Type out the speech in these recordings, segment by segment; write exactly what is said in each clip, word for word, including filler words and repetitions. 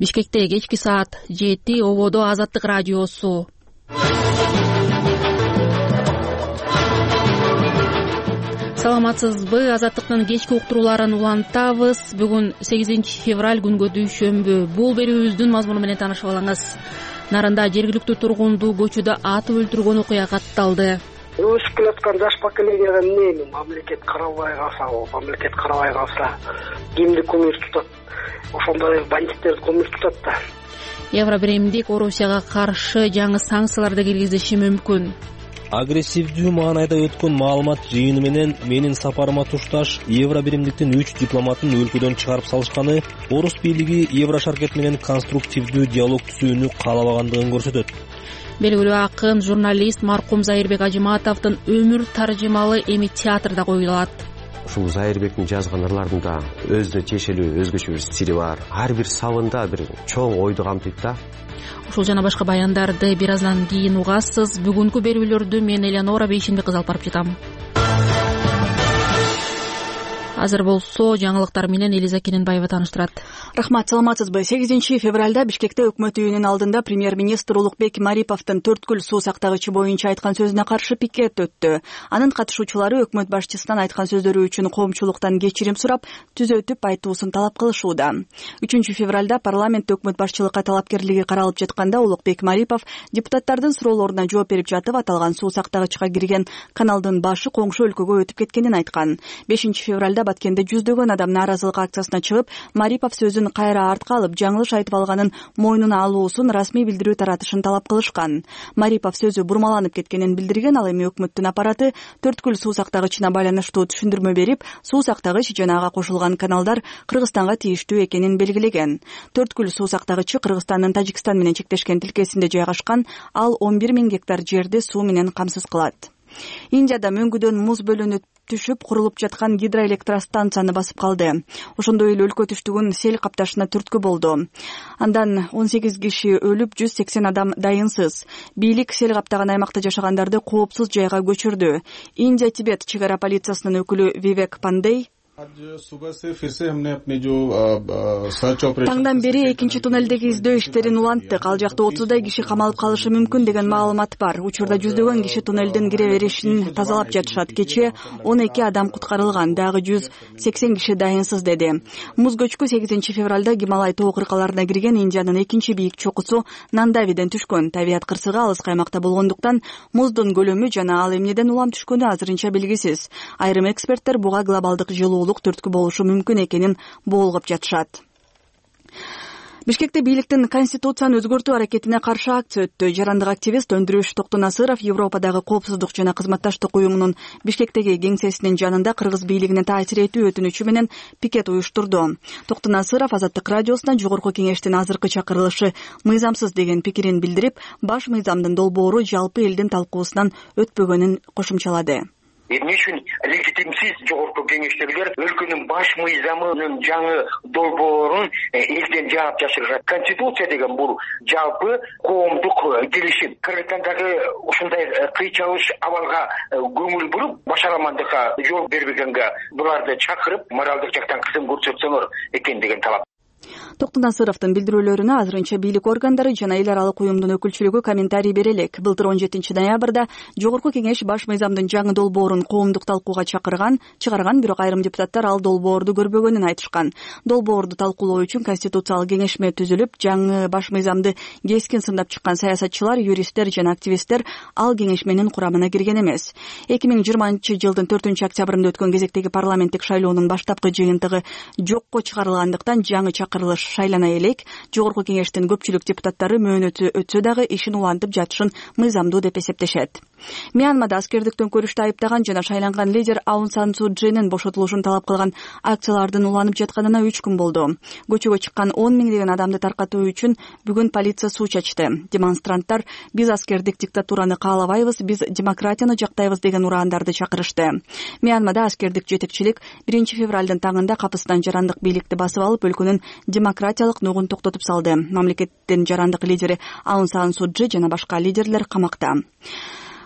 Бишкекте кечки саат жети, ободо Азаттык радиосу. Саламатсызбы? Азаттыктын кечки уктурууларын улантабыз. Бүгүн сегизинчи февраль күнгө дүйшөмбү. Бул берүүбүздүн мазмуну менен таанышып алыңыз. Нарында жергиликтүү тургунду көчүдө атып өлтүргөн окуя катталды. Өсүп келаткан жаш поколениега эмне? Мамлекет карабай калса, мамлекет карабай калса, кимди күмүр тутат? Ошондой бандиттерди күмүр тутат да. Евробиримдик Орусияга каршы жаңы санкцияларды киргизиши мүмкүн. Агрессивдүү маанайда өткөн маалымат жыйыны менен менин сапарыма тушташ Евробиримдиктин үч дипломатын өлкөдөн чыгарып салышканы Орус бийлиги Еврошаркет менен конструктивдүү диалог түзүүнү каалабагандыгын көрсөтөт. Белгилүү акын, журналист маркум Зайырбек Ажыматовдун өмүр таржымалы эми театрда коюлат. Ушул Зайырбектин жазган ырларында өзүнө тиешелүү өзгөчө бир стили бар. Ар бир сабында бир чоң ойду камтыйт да. Ушул жана башка баяндарды бир аздан кийин угасыз. Бүгүнкү берүүлөрдү мен Элеонора Бейшенбек кызы алып барып жатам. Азыр болсо жаңылыктар менен Элиза Кененбаева тааныштырат. Рахмат, саламатсызбы? сегизинчи февралда Бишкекте өкмөт үйүнүн алдында премьер-министр Улукбек Мариповдун төрткүл суу сактагычы боюнча айткан сөзүнө каршы пикет өттү. Анын катышуучулары өкмөт башчысынан айткан сөздөрү үчүн коомчулуктан кечирим сурап, түзөтүп айтуусун талап кылышууда. үчүнчү февралда парламентте өкмөт башчылыкка талапкерлиги каралып жатканда Улукбек Марипов депутаттардын суроолоруна жооп берип жатып, аталган суу сактагычка кирген каналдын башы коңшу өлкөгө өтүп кеткенин айткан. бешинчи февралда Баткенде жүздөгөн адам нааразылык акциясына чыгып, Марипов сөзүн кайра артка алып, жаңылыш айтып алганын мойнуна алуусун расмий билдирүү таратышын талап кылышкан. Марипов сөзү бурмаланып кеткенин билдирген, ал эми өкмөттүн аппараты төрткүл суу сактагычына байланыштуу түшүндүрмө берип, суу сактагыч жана ага кошулган каналдар Кыргызстанга тийиштүү экенин белгилеген. Төрткүл суу сактагычы Кыргызстандын Тажикстан менен чектешкен тилкесинде жайгашкан, ал он бир миң гектар жерди суу менен камсыз кылат. Индияда мөңгүдөн муз бөлүнүп түшүп курулуп жаткан гидроэлектростанцияны басып калды. Ошондой эле өлкө түштүгүн сел капташына түрткү болду. Андан он сегиз киши өлүп, жүз сексен адам дайынсыз. Бийлик сел каптаган аймакта жашагандарды коопсуз жайга көчүрдү. Индия Тибет чек ара полициясынын өкүлү Вивек Пандей таңдан бери экинчи туннелдеги издөө иштерин уланттык. Ал жакта отуздай киши камалып калышы мүмкүн деген маалымат бар. Учурда жүздөгөн киши туннелдин кире беришин тазалап жатышат. Кечээ он эки адам куткарылган, дагы жүз сексен киши дайынсыз деди. Муз көчкү сегизинчи февралда Гималай тоо кыркаларына кирген, Индиянын экинчи бийик чокусу Нандавиден түшкөн. Табият кырсыгы алыс каймакта болгондуктан муздун көлөмү жана ал эмнеден улам түшкөнү азырынча белгисиз. Айрым эксперттер буга глобалдык жылуулук түрткү болушу мүмкүн экенин боолгоп жатышат. Бишкекте бийликтин конституцияны өзгөртүү аракетине каршы акция өттү. Жарандык активист Өндүрүш Токтонасыров Европадагы коопсуздук жана кызматташтык уюмунун Бишкектеги кеңсесинин жанында Кыргыз бийлигине таасир этүү өтүнүчү менен пикет уюштурду. Токтонасыров Азаттык радиосуна жогорку кеңештин азыркы чакырылышы мыйзамсыз деген пикирин билдирип, баш мыйзамдын долбоору жалпы элдин талкуусунан өтпөгөнүн кошумчалады. Эмне үчүн легитимсиз жогорку кеңештегилер өлкөнүн баш мыйзамынын жаңы долбоорун элден жаап жашырышат. Конституция деген бул жалпы коомдук келишим. Кыргызстандагы ушундай кыйчалыш абалга көңүл буруп, башарамандыкка жол бербегенге буларды чакырып, моралдык жактан кысым көрсөтсөңөр экен деген талап. Токтонасыровдун билдирүүлөрүнө азырынча бийлик органдары жана эл аралык уюмдун өкүлчүлүгү комментарий бере элек. Былтыр он жетинчи ноябрда жогорку кеңеш баш мыйзамдын жаңы долбоорун коомдук талкууга чакырган, чыгарган, бирок айрым депутаттар ал долбоорду көрбөгөнүн айтышкан. Долбоорду талкуулоо үчүн конституциялык кеңешме түзүлүп, жаңы баш мыйзамды кескин сындап чыккан саясатчылар, юристтер жана активисттер ал кеңешменин курамына кирген эмес. эки миң жыйырманчы жылдын төртүнчү октябрында өткөн кезектеги парламенттик шайлоонун баштапкы жыйынтыгы жокко чыгарылгандыктан жаңы чакырылыш шайлана элек. Жогорку кеңештин көпчүлүк депутаттары мөөнөтү өтсө дагы ишин улантып жатышын мыйзамдуу деп эсептешет. Мьянмада аскердиктен көрүштө айыптаган жана шайланган лидер Аун Сан Суу Чжинин бошотулушун талап кылган акциялардын уланып жатканына үч күн болду. Көчөгө чыккан он миңдеген адамды таркатуу үчүн бүгүн полиция суу чачты. Демонстранттар биз аскердик диктатураны каалабайбыз, биз демократияны жактайбыз деген ураандарды чакырышты. Мьянмада аскердик жетекчилик биринчи февралдын таңында капысынан жарандык бийликти басып алып, өлкөнүн демократиялык нугун токтотуп салды. Мамлекеттин жарандык лидери Аун Сан Суу Чжи жана башка лидерлер камакта.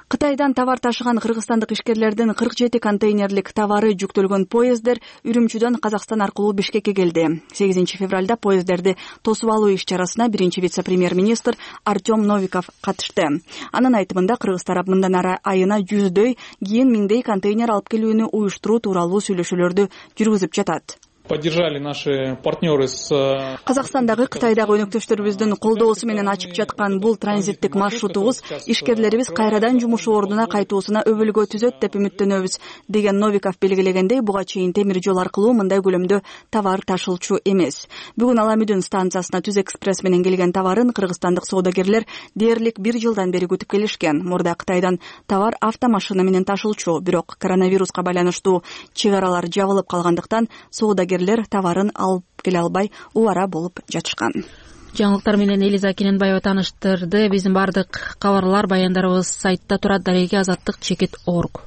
Кытайдан товар ташыган кыргызстандык ишкерлердин кырк жети контейнерлик товары жүктөлгөн поезддер Үрүмчүдөн Казакстан аркылуу Бишкекке келди. сегизинчи февралда поезддерди тосуп алуу иш-чарасына биринчи вице-премьер-министр Артем Новиков катышты. Анын айтымында кыргыз тарап мындан ары айына жүздөй, кийин миңдей контейнер алып келүүнү уюштуруу тууралуу сүйлөшүүлөрдү жүргүзүп жатат. Поддержали наши партнеры с Казакстандагы, Кытайдагы өнөктөштөрүбүздүн колдоосу менен ачып жаткан бул транзиттик маршрутубуз ишкерлерибиз кайрадан жумуш ордуна кайтуусуна өбөлгө түзөт деп үмүттөнөбүз, деген Новиков белгилегендей, буга чейин темир жол аркылуу мындай көлөмдө товар ташылчу эмес. Бүгүн Аламүдүн станциясына Түз экспресс менен келген товарын кыргызстандык соодагерлер дээрлик бир жылдан бери күтүп келишкен. Мурда Кытайдан товар автомашина менен ташылчу, бирок коронавируска байланыштуу чек аралар жабылып калгандыктан соодагерлер товарын алып келе албай убара болуп жатышкан. Жаңылыктар менен Элиза Кененбаева тааныштырды. Биздин бардык кабарлар, баяндарыбыз сайтта турат. Дареги азаттык чекит орг.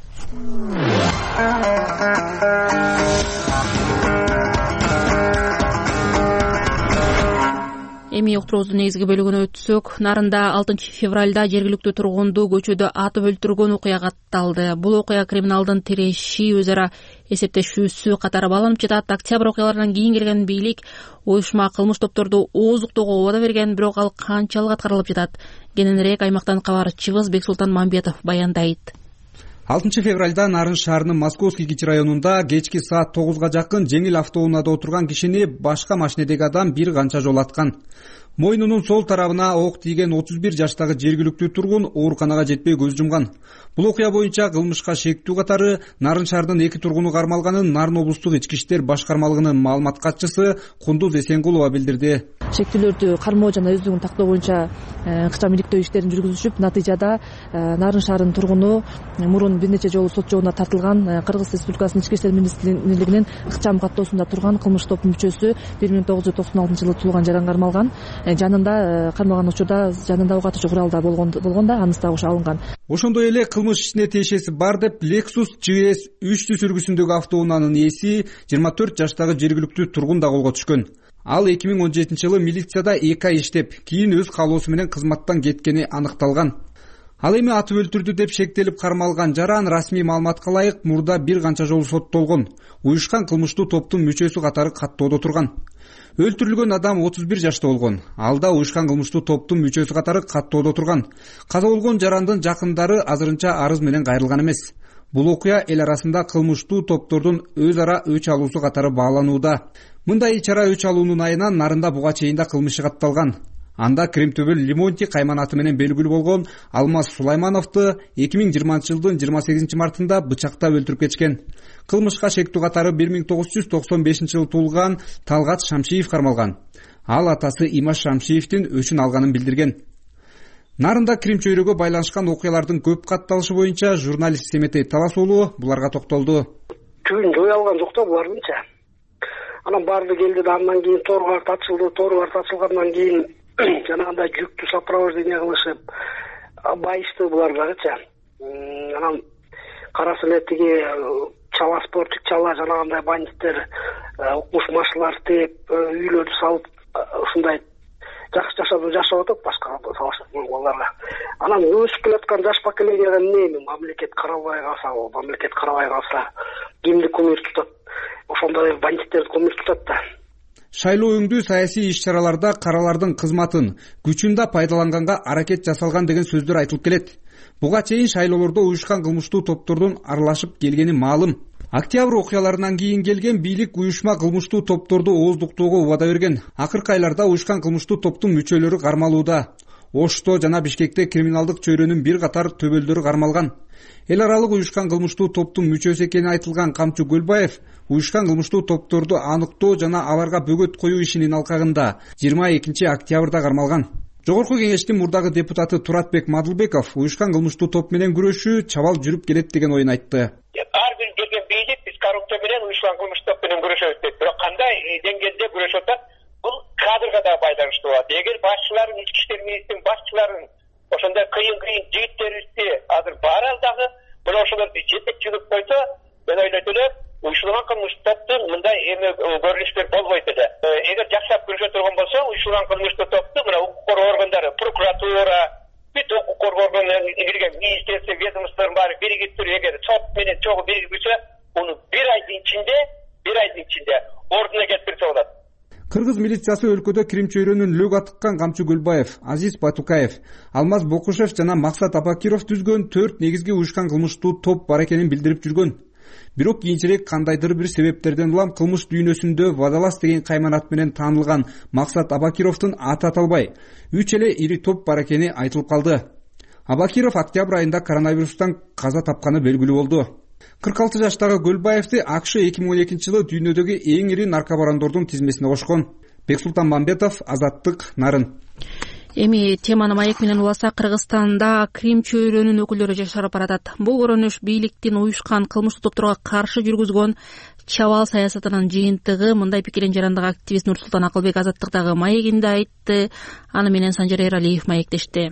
Эми уктуруубуздун негизги бөлүгүнө өтсөк, Нарында алтынчы февралда жергиликтүү тургунду көчөдө атып өлтүргөн окуя катталды. Бул окуя криминалдын тиреши, өз ара эсептешүүсү катары бааланып жатат. Октябрь окуяларынан кийин келген бийлик уюшма кылмыш топторду ооздуктоого убада берген, бирок ал канчалык аткарылып жатат? Кененирээк аймактан кабарчыбыз Бексултан Мамбетов баяндайт. алтынчы февралда Нарын шаарынын Московский кичи районунда кечки саат тогузга жакын жеңил автоунаада отурган кишини башка машинедеги адам бир канча жолу аткан. Мойнунун сол тарабына ок тийген отуз бир жаштагы жергиликтүү тургун ооруканага жетпей көз жумган. Бул окуя боюнча кылмышка шектүү катары Нарын шаарынын эки тургуну кармалганын Нарын облустук ички иштер башкармалыгынын маалымат катчысы Кундуз Эсенгулова билдирди. Шектүүлөрдү кармоо жана өздүгүн тактоо боюнча ыкчам иликтөө иштерин жүргүзүшүп, натыйжада Нарын шаарынын тургуну мурун бир нече жолу сот жообуна тартылган, Кыргыз Республикасынын ички иштер министрлигинин ыкчам каттоосунда турган кылмыш топтун мүчөсү бир миң тогуз жүз токсон алтынчы жылы туулган жаран кармалган. Жанында кармалган учурда жанында ок атуучу курал да болгон да анысы да ошо алынган. Ошондой эле кылмыш ишине тиешеси бар деп Lexus G S үч сүргүсүндөгү автоунаанын ээси жыйырма төрт жаштагы жергиликтүү тургун да колго түшкөн. Ал эки миң он жетинчи жылы милицияда эки ай иштеп, кийин өз каалоосу менен кызматтан кеткени аныкталган. Ал эми атып өлтүрдү деп шектелип кармалган жаран расмий маалыматка ылайык мурда бир канча жолу соттолгон, уюшкан кылмыштуу топтун мүчөсү катары каттоодо турган. Өлтүрүлгөн адам отуз бир жашта болгон. Ал да уюшкан кылмыштуу топтун мүчөсү катары каттоодо турган. Каза болгон жарандын жакындары азырынча арыз менен кайрылган эмес. Бул окуя эл арасында кылмыштуу топтордун өз ара өч алуусу катары бааланууда. Мындай ич-чара өч алуунун айынан Нарында буга чейин да кылмыш катталган. Анда Кремтөбөл Лимонти кайманаты менен белгилүү болгон Алмаз Сулаймановду эки миң жыйырманчы жылдын жыйырма сегизинчи мартында бычактап өлтүрүп кетишкен. Кылмышка шектүү катары бир миң тогуз жүз токсон бешинчи жылы туулган Талгат Шамшиев кармалган. Ал атасы Имаш Шамшиевдин өчүн алганын билдирген. Нарында Крим чөйрөгө байланышкан окуялардын көп катталышы боюнча журналист Семетей Талас уулу буларга токтолду. Түбүн жой алган жок да булардынча. Анан барды келди да андан кийин торгар тачылды, торгар тачылгандан кийин жанагындай жүктү сопровождение кылышып байышты булар дагычы. Анан караса эле тиги чала спортчук чала жанагындай бандиттер укмуш-машылар тээп үйлөрдү салып ушундай жакшы жашап жашап атат башка салыштырмаларга. Анан өсүп келаткан жаш поколениеге эмне мамлекет карабай калса, мамлекет карабай калса кимди күмүр тутат? Ошондой бандиттерди күмүр тутат да. Шайлоо өңдүү саясий иш-чараларда каралардын кызматын, күчүн да пайдаланганга аракет жасалган деген сөздөр айтылып келет. Буга чейин шайлоолордо уюшкан кылмыштуу топтордун аралашып келгени маалым. Октябрь окуяларынан кийин келген бийлик уюшма кылмыштуу топторду ооздуктоого убада берген. Акыркы айларда уюшкан кылмыштуу топтун мүчөлөрү кармалууда. Ошто жана Бишкекте криминалдык чөйрөнүн бир катар төбөлдөрү кармалган. Эл аралык уюшкан кылмыштуу топтун мүчөсү экени айтылган Камчы Көлбаев уюшкан кылмыштуу топторду аныктоо жана аларга бөгөт коюу ишинин алкагында жыйырма экинчи октябрда кармалган. Жогорку кеңештин мурдагы депутаты Туратбек Мадылбеков уюшкан кылмыштуу топ менен күрөшүү чабал жүрүп келет деген оюн айтты. Ар бир келген бийлик биз коррупция менен уюшкан кылмыштуу топ менен күрөшөбүз дейт. Бирок кандай деңгээлде күрөшүп атат? Бул кадрга да байланыштуу болот. Эгер башчылардын, ички иштер министринин башчыларын ошондой кыйын-кыйын жигиттерибизди азыр бар ал дагы мына ошолорду жетекчилик койсо, мен ойлойт элем, уюшулган кылмыштуу топтун мындай эме көрүнүштөр болбойт эле. Эгер жакшылап күрөшө турган болсо, уюшулган кылмыштуу топту мына укук коргоо органдары, прокуратура, бүт укук коргоонун кирген министерство ведомстволордун баары биригип туруп эгер сот менен чогуу биригип жүрсө уну бир айдын ичинде бир айдын ичинде ордуна келтирсе болот. Кыргыз милициясы өлкөдө крим чөйрөнүн лөг атыккан Камчы Гүлбаев, Азиз Батукаев, Алмаз Бокушев жана Максат Абакиров түзгөн төрт негизги уюшкан кылмыштуу топ бар экенин билдирип жүргөн. Бирок кийинчерээк кандайдыр бир себептерден улам кылмыш дүйнөсүндө Водолаз деген кайман менен таанылган Максат Абакировдун аты аталбай, үч эле ири топ бар экени айтылып калды. Абакиров октябрь айында коронавирустан каза тапканы белгилүү болду. кырк алты жаштагы Гөлбаевди АКШ эки миң он экинчи жылы дүйнөдөгү эң ири наркобарондордун тизмесине кошкон. Бексултан Мамбетов, Азаттык, Нарын. Эми теманы маек менен уласак, Кыргызстанда крим чөйрөнүн өкүлдөрү жашарып баратат. Бул көрүнүш бийликтин уюшкан кылмыштуу топторго каршы жүргүзгөн чабал саясатынын жыйынтыгы. Мындай пикирин жарандык активист Нурсултан Акылбек Азаттыктагы маегинде айтты. Аны менен Санжар Эралиев маектешти.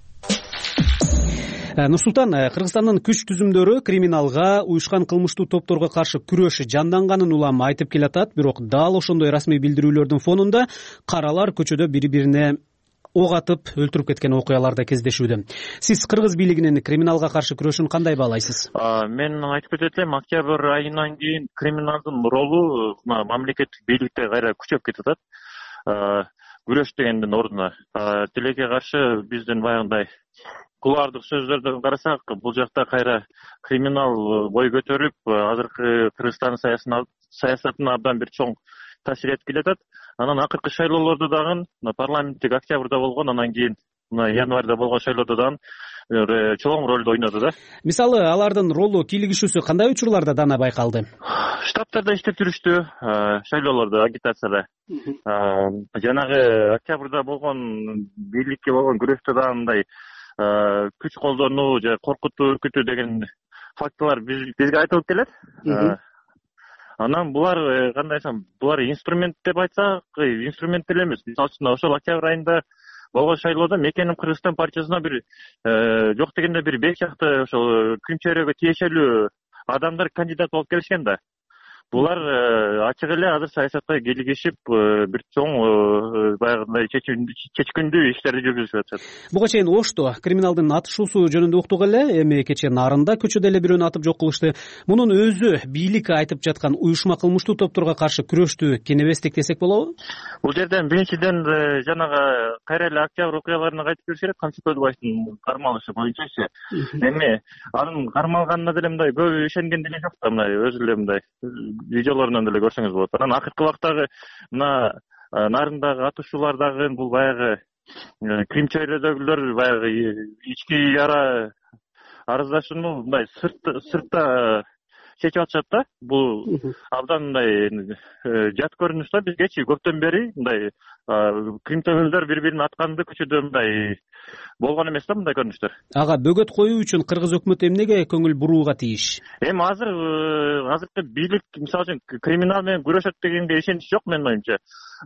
Нурсултан, Кыргызстандын күч түзүмдөрү криминалга, уюшкан кылмыштуу топторго каршы күрөш жанданганын улам айтып келатат, бирок дал ошондой расмий билдирүүлөрдүн фонунда каралар көчөдө бири-бирине ок атып өлтүрүп кеткен окуялар да кездешүүдө. Сиз кыргыз бийлигинин криминалга каршы күрөшүн кандай баалайсыз? Мен айтып кетет элем, октябрь айынан кийин криминалдын ролу мамлекеттик бийликте кайра күчөп кетип атат. Күрөш дегендин ордуна тилекке каршы биздин баягындай кулардык сөздөрдөн карасак, бул жакта кайра криминал бой көтөрүп, азыркы Кыргызстан саясатына абдан бир чоң таасир этип келатат. Анан акыркы шайлоолордо дагы парламенттик октябрда болгон, анан кийин январда болгон шайлоодо дагы чоң ролду ойноду да. Мисалы, алардын ролу, кийлигишүүсү кандай учурларда дана байкалды? Штабтарда иштеп жүрүштү, шайлоолордо, агитацияда. Жанагы октябрда болгон бийликке болгон күрөштө дагы мындай күч колдонуу же коркутуу, үркүтүү деген фактылар бизге айтылып келет. Анан булар кандай десем, булар инструмент деп айтсак, инструмент эле эмес. Мисалы үчүн ошол октябрь айында болгон шайлоодо Мекеним Кыргызстан партиясына бир жок дегенде бир беш чакты ошол крим чөйрөгө тиешелүү адамдар кандидат болуп келишкен да. Булар ачык эле азыр саясатка кийлигишип, бир чоң баягындай чечкиндүү иштерди жүргүзүп атышат. Буга чейин Ошто криминалдын атышуусу жөнүндө уктук эле, эми кечээ Нарында көчөдө эле бирөөнү атып жок кылышты. Мунун өзү бийлик айтып жаткан уюшма кылмыштуу топторго каршы күрөштү кенебестик десек болобу? Бул жерден биринчиден жанагы кайра эле октябрь окуяларына кайтып келиш керек, Камчы Көлбаевдин кармалышы боюнчачы. Эми анын кармалганына деле мындай көп ишенген деле жок да, мындай өзү эле мындай видеолорунан деле көрсөңүз болот. Анан акыркы убактагы мына Нарындагы атышуулар дагы бул баягы крим чөйрөдөгүлөр баягы ички ара арыздашууну мындай сыртта чечип атышат да. Бул абдан мындай жат көрүнүш да бизгечи. Көптөн бери мындай кримтөгүлдөр бири-бирин атканды көчөдө мындай болгон эмес да мындай көрүнүштөр. Ага бөгөт коюу үчүн кыргыз өкмөтү эмнеге көңүл бурууга тийиш? Эми азыр азыркы бийлик мисалы үчүн криминал менен күрөшөт дегенге ишенич жок менин оюмча.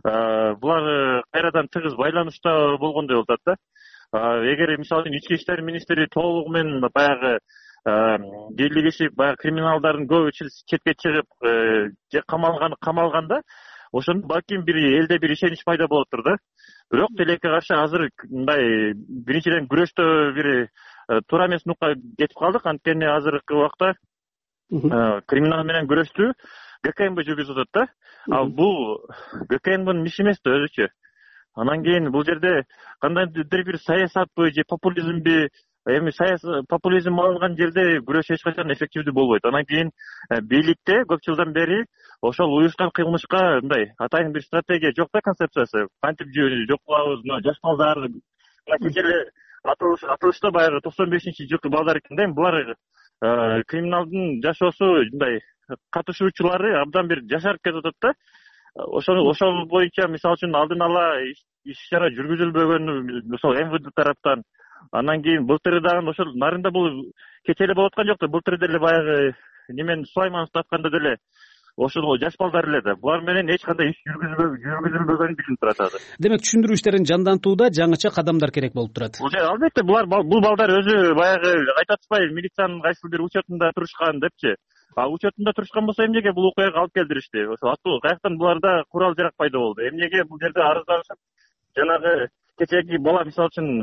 Булар кайрадан тыгыз байланышта болгондой болуп атат да. Эгер мисалы үчүн ички иштер министри толугу менен баягы кийлигишип, баягы криминалдардын көбү четке чыгып, же камалган камалганда, ошондо балким бир элде бир ишенич пайда болоптур да. Бирок тилекке каршы азыр мындай биринчиден күрөштө бир туура эмес нукка кетип калдык. Анткени азыркы убакта криминал менен күрөштү ГКМБ жүргүзүп атат да. Ал бул ГКМБнын иши эмес да өзүчө. Анан кийин бул жерде кандайдыр бир саясатпы же популизмби, эми саясат популизм алынган жерде күрөш эч качан эффективдүү болбойт. Анан кийин бийликте көп жылдан бери ошол уюшкан кылмышка мындай атайын бир стратегия жок да, концепциясы. Кантип жок кылабыз, мына жаш балдар кечээ атылышта баягы токсон бешинчи жылкы балдар экен да. Булар криминалдын жашоосу мындай катышуучулары абдан бир жашарып кетип атат да. Ошол ошол боюнча мисалы үчүн алдын ала иш-чара жүргүзүлбөгөнү ошол МВД тараптан. Анан кийин былтыр дагы ошол Нарында бул кечээ эле болуп аткан жок да. Былтыр деле баягы немен Сулаймановду атканда деле ошол жаш балдар эле да. Булар менен эч кандай иш жүргүзүлбөгөнү билинип турат азыр. Демек түшүндүрүү иштерин жандантууда жаңыча кадамдар керек болуп турат. Албетте булар бул балдар өзү баягы айтып атпайбы, милициянын кайсыл бир учетунда турушкан депчи. А учетунда турушкан болсо эмнеге бул окуяга алып келдиришти? Ошол аттуу каяктан буларда курал жарак пайда болду? Эмнеге бул жерде арызданышып жанагы кечээги бала мисалы үчүн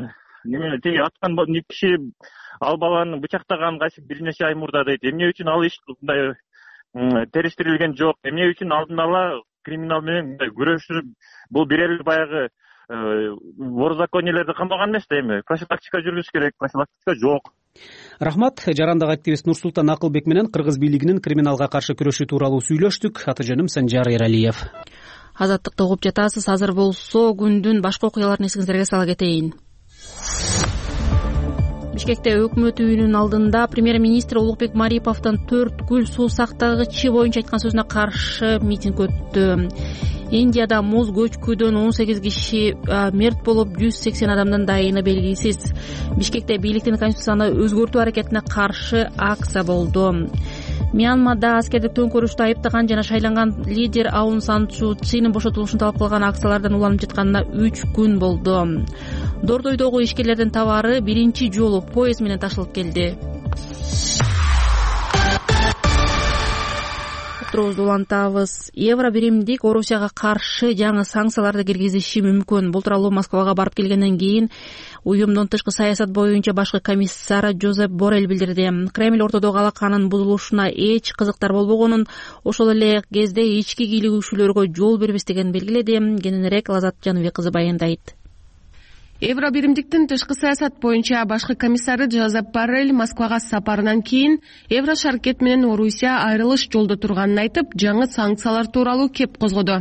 неме тиги аткан киши ал баланы бычактаган кайсы бир нече ай мурда дейт. Эмне үчүн ал иш мындай териштирилген жок? Эмне үчүн алдын ала криминал менен күрөшүп бул бир эле баягы ворзакониялерди камаган эмес да, эми профилактика жүргүзүш керек, профилактика жок. Рахмат. Жарандагы активист Нурсултан Акылбек менен кыргыз бийлигинин криминалга каршы күрөшү тууралуу сүйлөштүк. Аты жөнүм Санжар Эралиев. Азаттыкты угуп жатасыз. Азыр болсо күндүн башка окуяларын эсиңиздерге сала кетейин. Бишкекте өкмөт үйүнүн алдында премьер-министр Улукбек Мариповдун төрткүл суу сактагычы боюнча айткан сөзүнө каршы митинг өттү. Индияда муз көчкүдөн он сегиз киши мерт болуп, жүз сексен адамдын дайыны белгисиз. Бишкекте бийликтин конституцияны өзгөртүү аракетине каршы акция болду. Мьянмада аскердик төңкөрүштү айыптаган жана шайланган лидер Аун Сан Су Чинин бошотулушун талап кылган акциялардан уланып жатканына үч күн болду. Дордойдогу ишкерлердин товары биринчи жолу поезд менен ташылып келди. Турубузду улантабыз. Евро биримдик Орусияга каршы жаңы санкцияларды киргизиши мүмкүн. Бул тууралуу Москвага барып келгенден кийин уюмдун тышкы саясат боюнча башкы комиссары Жозеп Боррель билдирди. Кремль ортодогу алаканын бузулушуна эч кызыктар болбогонун, ошол эле кезде ички кийлигүүчүлөргө жол бербестигин белгиледи. Кененирээк Лазат Жаныбек кызы баяндайт. Евро биримдиктин тышкы саясат боюнча башкы комиссары Жозеп Боррель Москвага сапарынан кийин Евро шаркет менен Орусия айрылыш жолдо турганын айтып, жаңы санкциялар тууралуу кеп козгоду.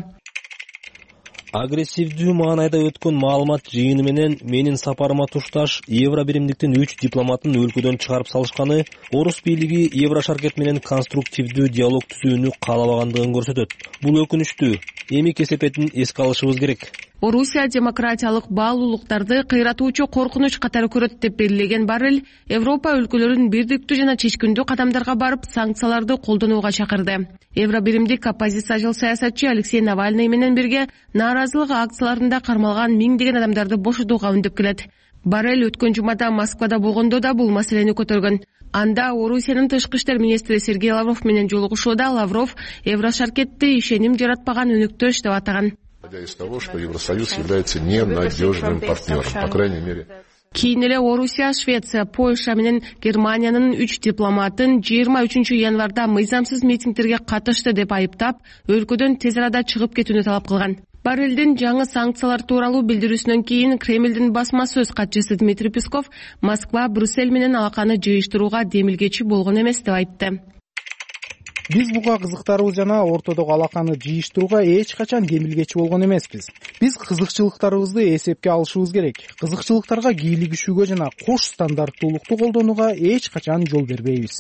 Агрессивдүү маанайда өткөн маалымат жыйыны менен менин сапарыма тушташ Евро биримдиктин үч дипломатын өлкөдөн чыгарып салышканы Орус бийлиги Евро шаркет менен конструктивдүү диалог түзүүнү каалабагандыгын көрсөтөт. Бул өкүнүчтүү. Эми кесепетин эске алышыбыз керек. Орусия демократиялык баалуулуктарды кыйратуучу коркунуч катары көрөт деп белгилеген Боррель Европа өлкөлөрүн бирдиктүү жана чечкиндүү кадамдарга барып санкцияларды колдонууга чакырды. Евро биримдик оппозициячыл саясатчы Алексей Навальный менен бирге нааразылык акцияларында кармалган миңдеген адамдарды бошотууга үндөп келет. Боррель өткөн жумада Москвада болгондо да бул маселени көтөргөн. Анда Орусиянын тышкы иштер министри Сергей Лавров менен жолугушууда Лавров Евро шаркетти ишеним жаратпаган өнөктөш деп атаган. Из того, что Евросоюз является ненадежным партнером, по крайней мере. Кийин эле Орусия, Швеция, Польша менен Германиянын үч дипломатын жыйырма үчүнчү январда мыйзамсыз митингтерге катышты деп айыптап, өлкөдөн тез арада чыгып кетүүнү талап кылган. Боррельдин жаңы санкциялар тууралуу билдирүүсүнөн кийин Кремлдин басма сөз катчысы Дмитрий Песков Москва Брюссель менен алаканы жыйыштырууга демилгечи болгон эмес деп айтты. Биз буга кызыктарыбыз жана ортодогу алаканы жыйыштырууга эч качан демилгечи болгон эмеспиз. Биз кызыкчылыктарыбызды эсепке алышыбыз керек. Кызыкчылыктарга кийлигишүүгө жана кош стандарттуулукту колдонууга эч качан жол бербейбиз.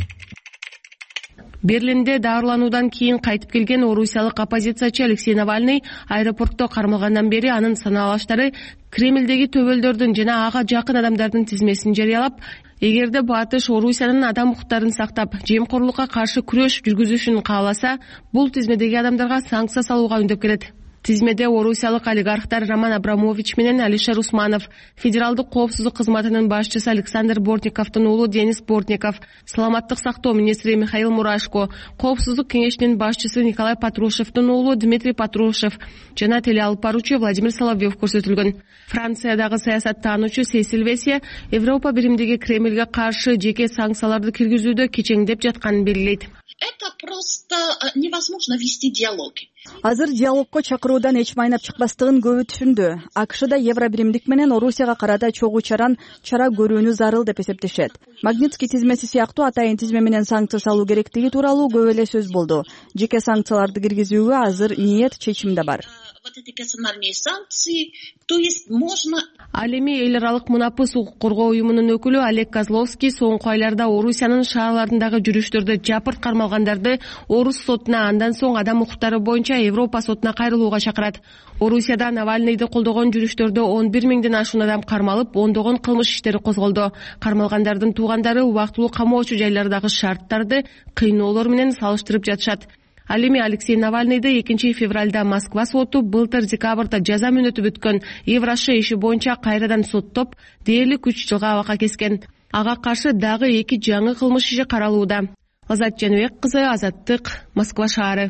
Берлинде даарылануудан кийин кайтып келген орусиялык оппозициячы Алексей Навальный аэропортто кармалгандан бери анын санаалаштары Кремлдеги төбөлдөрдүн жана ага жакын адамдардын тизмесин жарыялап, эгерде батыш Орусиянын адам укуктарын сактап, жемкорлукка каршы күрөш жүргүзүшүн кааласа, бул тизмедеги адамдарга санкция салууга үндөп келет. Тизмеде орусиялык олигархтар Роман Абрамович менен Алишер Усманов, федералдык коопсуздук кызматынын башчысы Александр Бортниковдун уулу Денис Бортников, саламаттык сактоо министри Михаил Мурашко, коопсуздук кеңешинин башчысы Николай Патрушевдун уулу Дмитрий Патрушев жана телеалып баруучу Владимир Соловьев көрсөтүлгөн. Франциядагы саясаттануучу Сесиль Весье Европа биримдиги Кремлге каршы жеке санкцияларды киргизүүдө кичеңдеп жатканын белгилейт. Это просто невозможно вести диалоги. Азыр диалогко чакыруудан эч майнап чыкпастыгын көбү түшүндү. АКШда Евро биримдик менен Орусияга карата чогуу чаран чара көрүүнү зарыл деп эсептешет. Магнитский тизмеси сыяктуу атайын тизме менен санкция салуу керектиги тууралуу көп эле сөз болду. Жеке санкцияларды киргизүүгө азыр ниет, чечим да бар. Вот эти персональные санкции, то есть можно... Ал эми эл аралык мунапыс укук коргоо уюмунун өкүлү Олег Козловский соңку айларда Орусиянын шаарларындагы жүрүштөрдө жапырт кармалгандарды Орус сотуна, андан соң адам укуктары боюнча Европа сотуна кайрылууга чакырат. Орусияда Навальныйды колдогон жүрүштөрдө он бир миңден ашуун адам кармалып, ондогон кылмыш иштери козголду. Кармалгандардын туугандары убактылуу камоочу жайлардагы шарттарды кыйноолор менен салыштырып жатышат. Ал эми Алексей Навальныйды экинчи февралда Москва соту былтыр декабрда жаза мөөнөтү бүткөн Еврош иши боюнча кайрадан соттоп, дээрлик үч жылга абакка кескен. Ага каршы дагы эки жаңы кылмыш иши каралууда. Азат Жаныбек кызы, Азаттык, Москва шаары.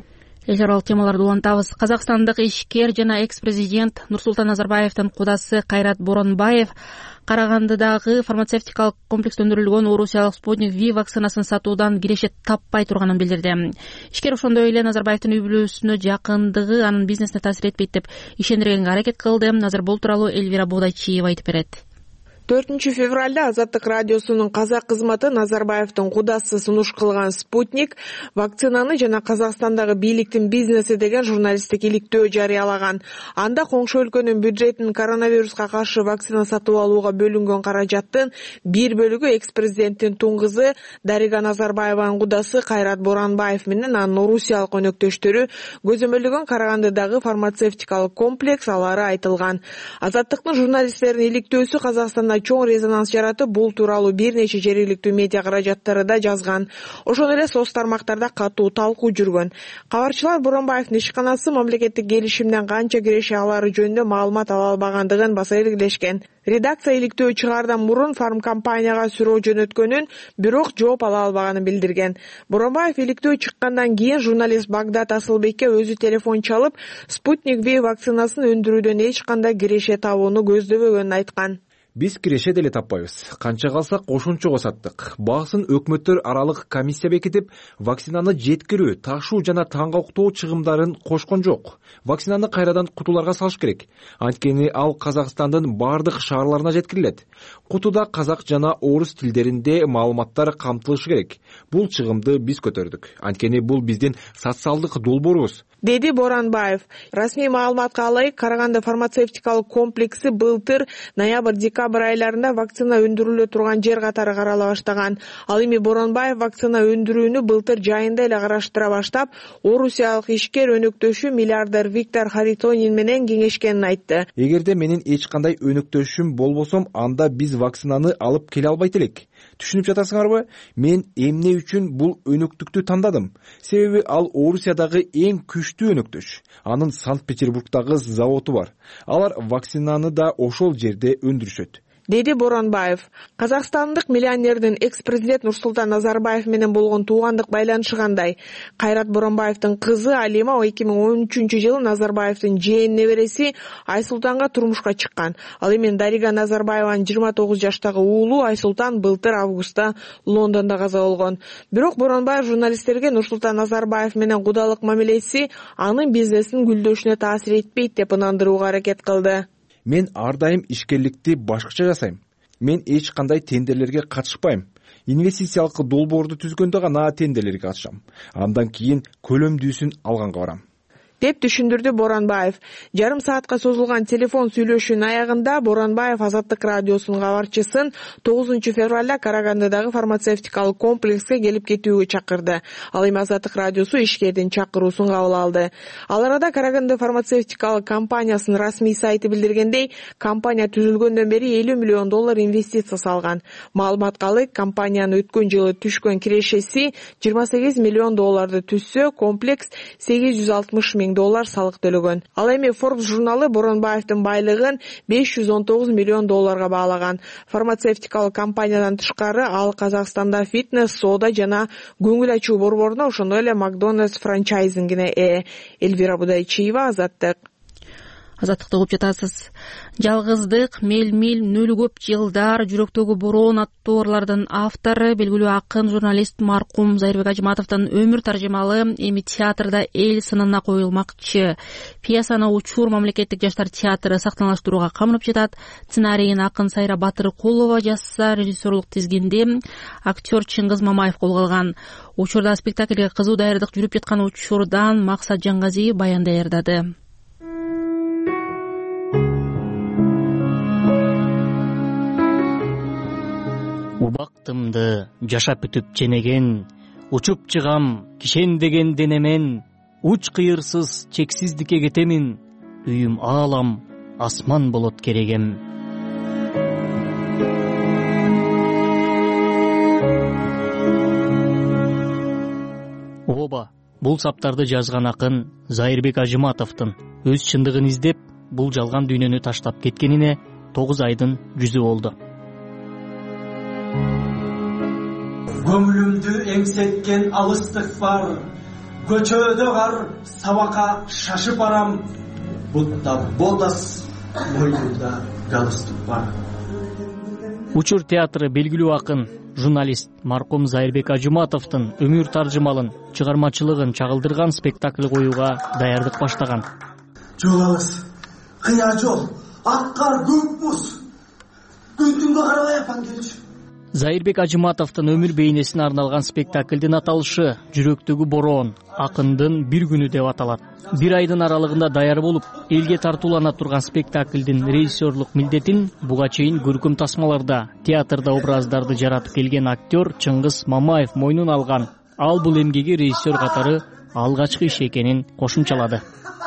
эл аралык темаларды улантабыз. Казакстандык ишкер жана экс-президент Нурсултан Назарбаевдин кудасы Кайрат Боронбаев Карагандыдагы фармацевтикалык комплекс өндүрүлгөн орусиялык Спутник V вакцинасын сатуудан киреше таппай турганын билдирди. Ишкер ошондой эле Назарбаевдин үй бүлөсүнө жакындыгы анын бизнесине таасир этпейт деп ишендиргенге аракет кылды. Азыр бул тууралуу Эльвира Буудайчиева айтып берет. төртүнчү февралда Азаттык радиосунун казак кызматы Назарбаевдин кудасы сунуш кылган Спутник вакцинаны жана Казакстандагы бийликтин бизнеси деген журналисттик иликтөө жарыялаган. Анда коңшу өлкөнүн бюджетин коронавируска каршы вакцина сатып алууга бөлүнгөн каражаттын бир бөлүгү экс-президенттин туң кызы Дарига Назарбаеванын кудасы Кайрат Боронбаев менен анын орусиялык өнөктөштөрү көзөмөлдөгөн Карагандыдагы фармацевтикалык комплекс алары айтылган. Азаттыктын журналисттеринин иликтөөсү Казакстанда чоң резонанс жаратып, бул тууралуу бир нече жергиликтүү медиа каражаттары да жазган. Ошондой эле соц тармактарда катуу талкуу жүргөн. Кабарчылар Боронбаевдин ишканасы мамлекеттик келишимден канча киреше алары жөнүндө маалымат ала албагандыгын баса белгилешкен. Редакция иликтөө чыгаардан мурун фармкомпанияга суроо жөнөткөнүн, бирок жооп ала албаганын билдирген. Боронбаев иликтөө чыккандан кийин журналист Багдат Асылбекке өзү телефон чалып, Спутник V вакцинасын өндүрүүдөн эч кандай киреше табууну көздөбөгөнүн айткан. Биз киреше деле таппайбыз. Канча калса кошумчого саттык. Багысын өкмөттөр аралык комиссия бекитип, вакцинаны жеткирүү, ташуу жана таңга уктоо чыгымдарын кошкон жок. Вакцинаны кайрадан кутуларга салыш керек. Анткени ал Казакстандын бардык шаарларына жеткирилет. Кутуда казак жана орус тилдеринде маалыматтар камтылышы керек. Бул чыгымды биз көтөрдүк. Анткени бул биздин социалдык долбоорубуз, деди Боронбаев. Расмий маалыматка ылайык, Караганды фармацевтикалык комплекси былтыр ноябрь-декабрь айларында вакцина өндүрүлө турган жер катары карала баштаган. Ал эми Боронбаев вакцина өндүрүүнү былтыр жайында эле караштыра баштап, орусиялык ишкер өнөктөшү миллиардер Виктор Харитонин менен кеңешкенин айтты. Эгерде менин эч кандай өнөктөшүм болбосом, анда биз вакцинаны алып келе албайт элек. Түшүнүп жатасыңарбы? Мен эмне үчүн бул өнөктүктү тандадым? Себеби ал Орусиядагы эң күчтүү өнөктөш. Анын Санкт-Петербургдагы заводу бар. Алар вакцинаны да ошол жерде өндүрүшөт, деди Боронбаев. Казакстандык миллионердин экс-президент Нурсултан Назарбаев менен болгон туугандык байланышы кандай? Кайрат Боронбаевдин кызы Алима эки миң он үчүнчү жылы Назарбаевдин жээн небереси Айсултанга турмушка чыккан. Ал эми Дарига Назарбаеванын жыйырма тогуз жаштагы уулу Айсултан былтыр августта Лондондо каза болгон. Бирок Боронбаев журналисттерге Нурсултан Назарбаев менен кудалык мамилеси анын бизнесин гүлдөшүнө таасир этпейт деп ынандырууга аракет кылды. Мен ар дайым ишкерликти башкача жасайм. Мен эч кандай тендерлерге катышпайм. Инвестициялык долбоорду түзгөндө гана тендерлерге катышам. Андан кийин көлөмдүүсүн алганга барам, деп түшүндүрдү Боронбаев. Жарым саатка созулган телефон сүйлөшүүнүн аягында Боронбаев Азаттык радиосунун кабарчысын тогузунчу февралда Карагандыдагы фармацевтикалык комплекске келип кетүүгө чакырды. Ал эми Азаттык радиосу ишкердин чакыруусун кабыл алды. Ал арада Караганды фармацевтикалык компаниясынын расмий сайты билдиргендей, компания түзүлгөндөн бери элүү миллион доллар инвестиция салган. Маалыматка ылайык, компаниянын өткөн жылы түшкөн кирешеси жыйырма сегиз миллион долларды түзсө, комплекс сегиз жүз алтымыш миң доллар салык төлөгөн. Ал эми Forbes журналы Боронбаевдин байлыгын беш жүз он тогуз миллион долларга баалаган. Фармацевтикалык компаниядан тышкары ал Казакстанда фитнес, соода жана көңүл ачуу борборуна, ошондой эле Макдональдс франчайзингине ээ. Эльвира Буудайчиева, Азаттык. Азаттыкты угуп жатасыз. Жалгыздык, мел-мил, нөл көп жылдар, жүрөктөгү бороон аттуу орлордун автору, белгилүү акын, журналист маркум Зайырбек Ажыматовдун өмүр таржымалы эми театрда эл сынына коюлмакчы. Пьесаны Учур мамлекеттик жаштар театры сахналаштырууга камынып жатат. Сценарийин акын Сайра Батыркулова жазса, режиссерлук тизгинди актер Чыңгыз Мамаев колго алган. Учурда спектакльге кызуу даярдык жүрүп жаткан учурдан Максат Жаңгазиев баян даярдады. Убактымды жашап бүтүп женеген, учуп чыгам кишендеген денемен, уч кыйырсыз чексиздикке кетемин, үйүм аалам, асман болот керегем. Оба, бул саптарды жазган акын Зайырбек Ажыматовдун өз чындыгын издеп, бул жалган дүйнөнү таштап кеткенине тогуз айдын жүзү болду. Көңүлүмдү эңсеткен алыстык бар, көчөдө кар сабакка шашып барам, бутта болдас мойнумда галстук бар. Учур театры белгилүү акын, журналист маркум Зайырбек Ажыматовдун өмүр таржымалын, чыгармачылыгын чагылдырган спектакль коюуга даярдык баштаган. Жолубуз кыя жол, аккар көк буз. Күндүнгө карабай апан келчү. Зайырбек Ажыматовдун өмүр бейнесине арналган спектаклдин аталышы Жүрөктөгү бороон, акындын бир күнү деп аталат. Бир айдын аралыгында даяр болуп, элге тартуулана турган спектаклдин режиссерлук милдетин буга чейин көркөм тасмаларда, театрда образдарды жаратып келген актер Чыңгыз Мамаев мойнуна алган. Ал бул эмгеги режиссер катары алгачкы иш экенин кошумчалады.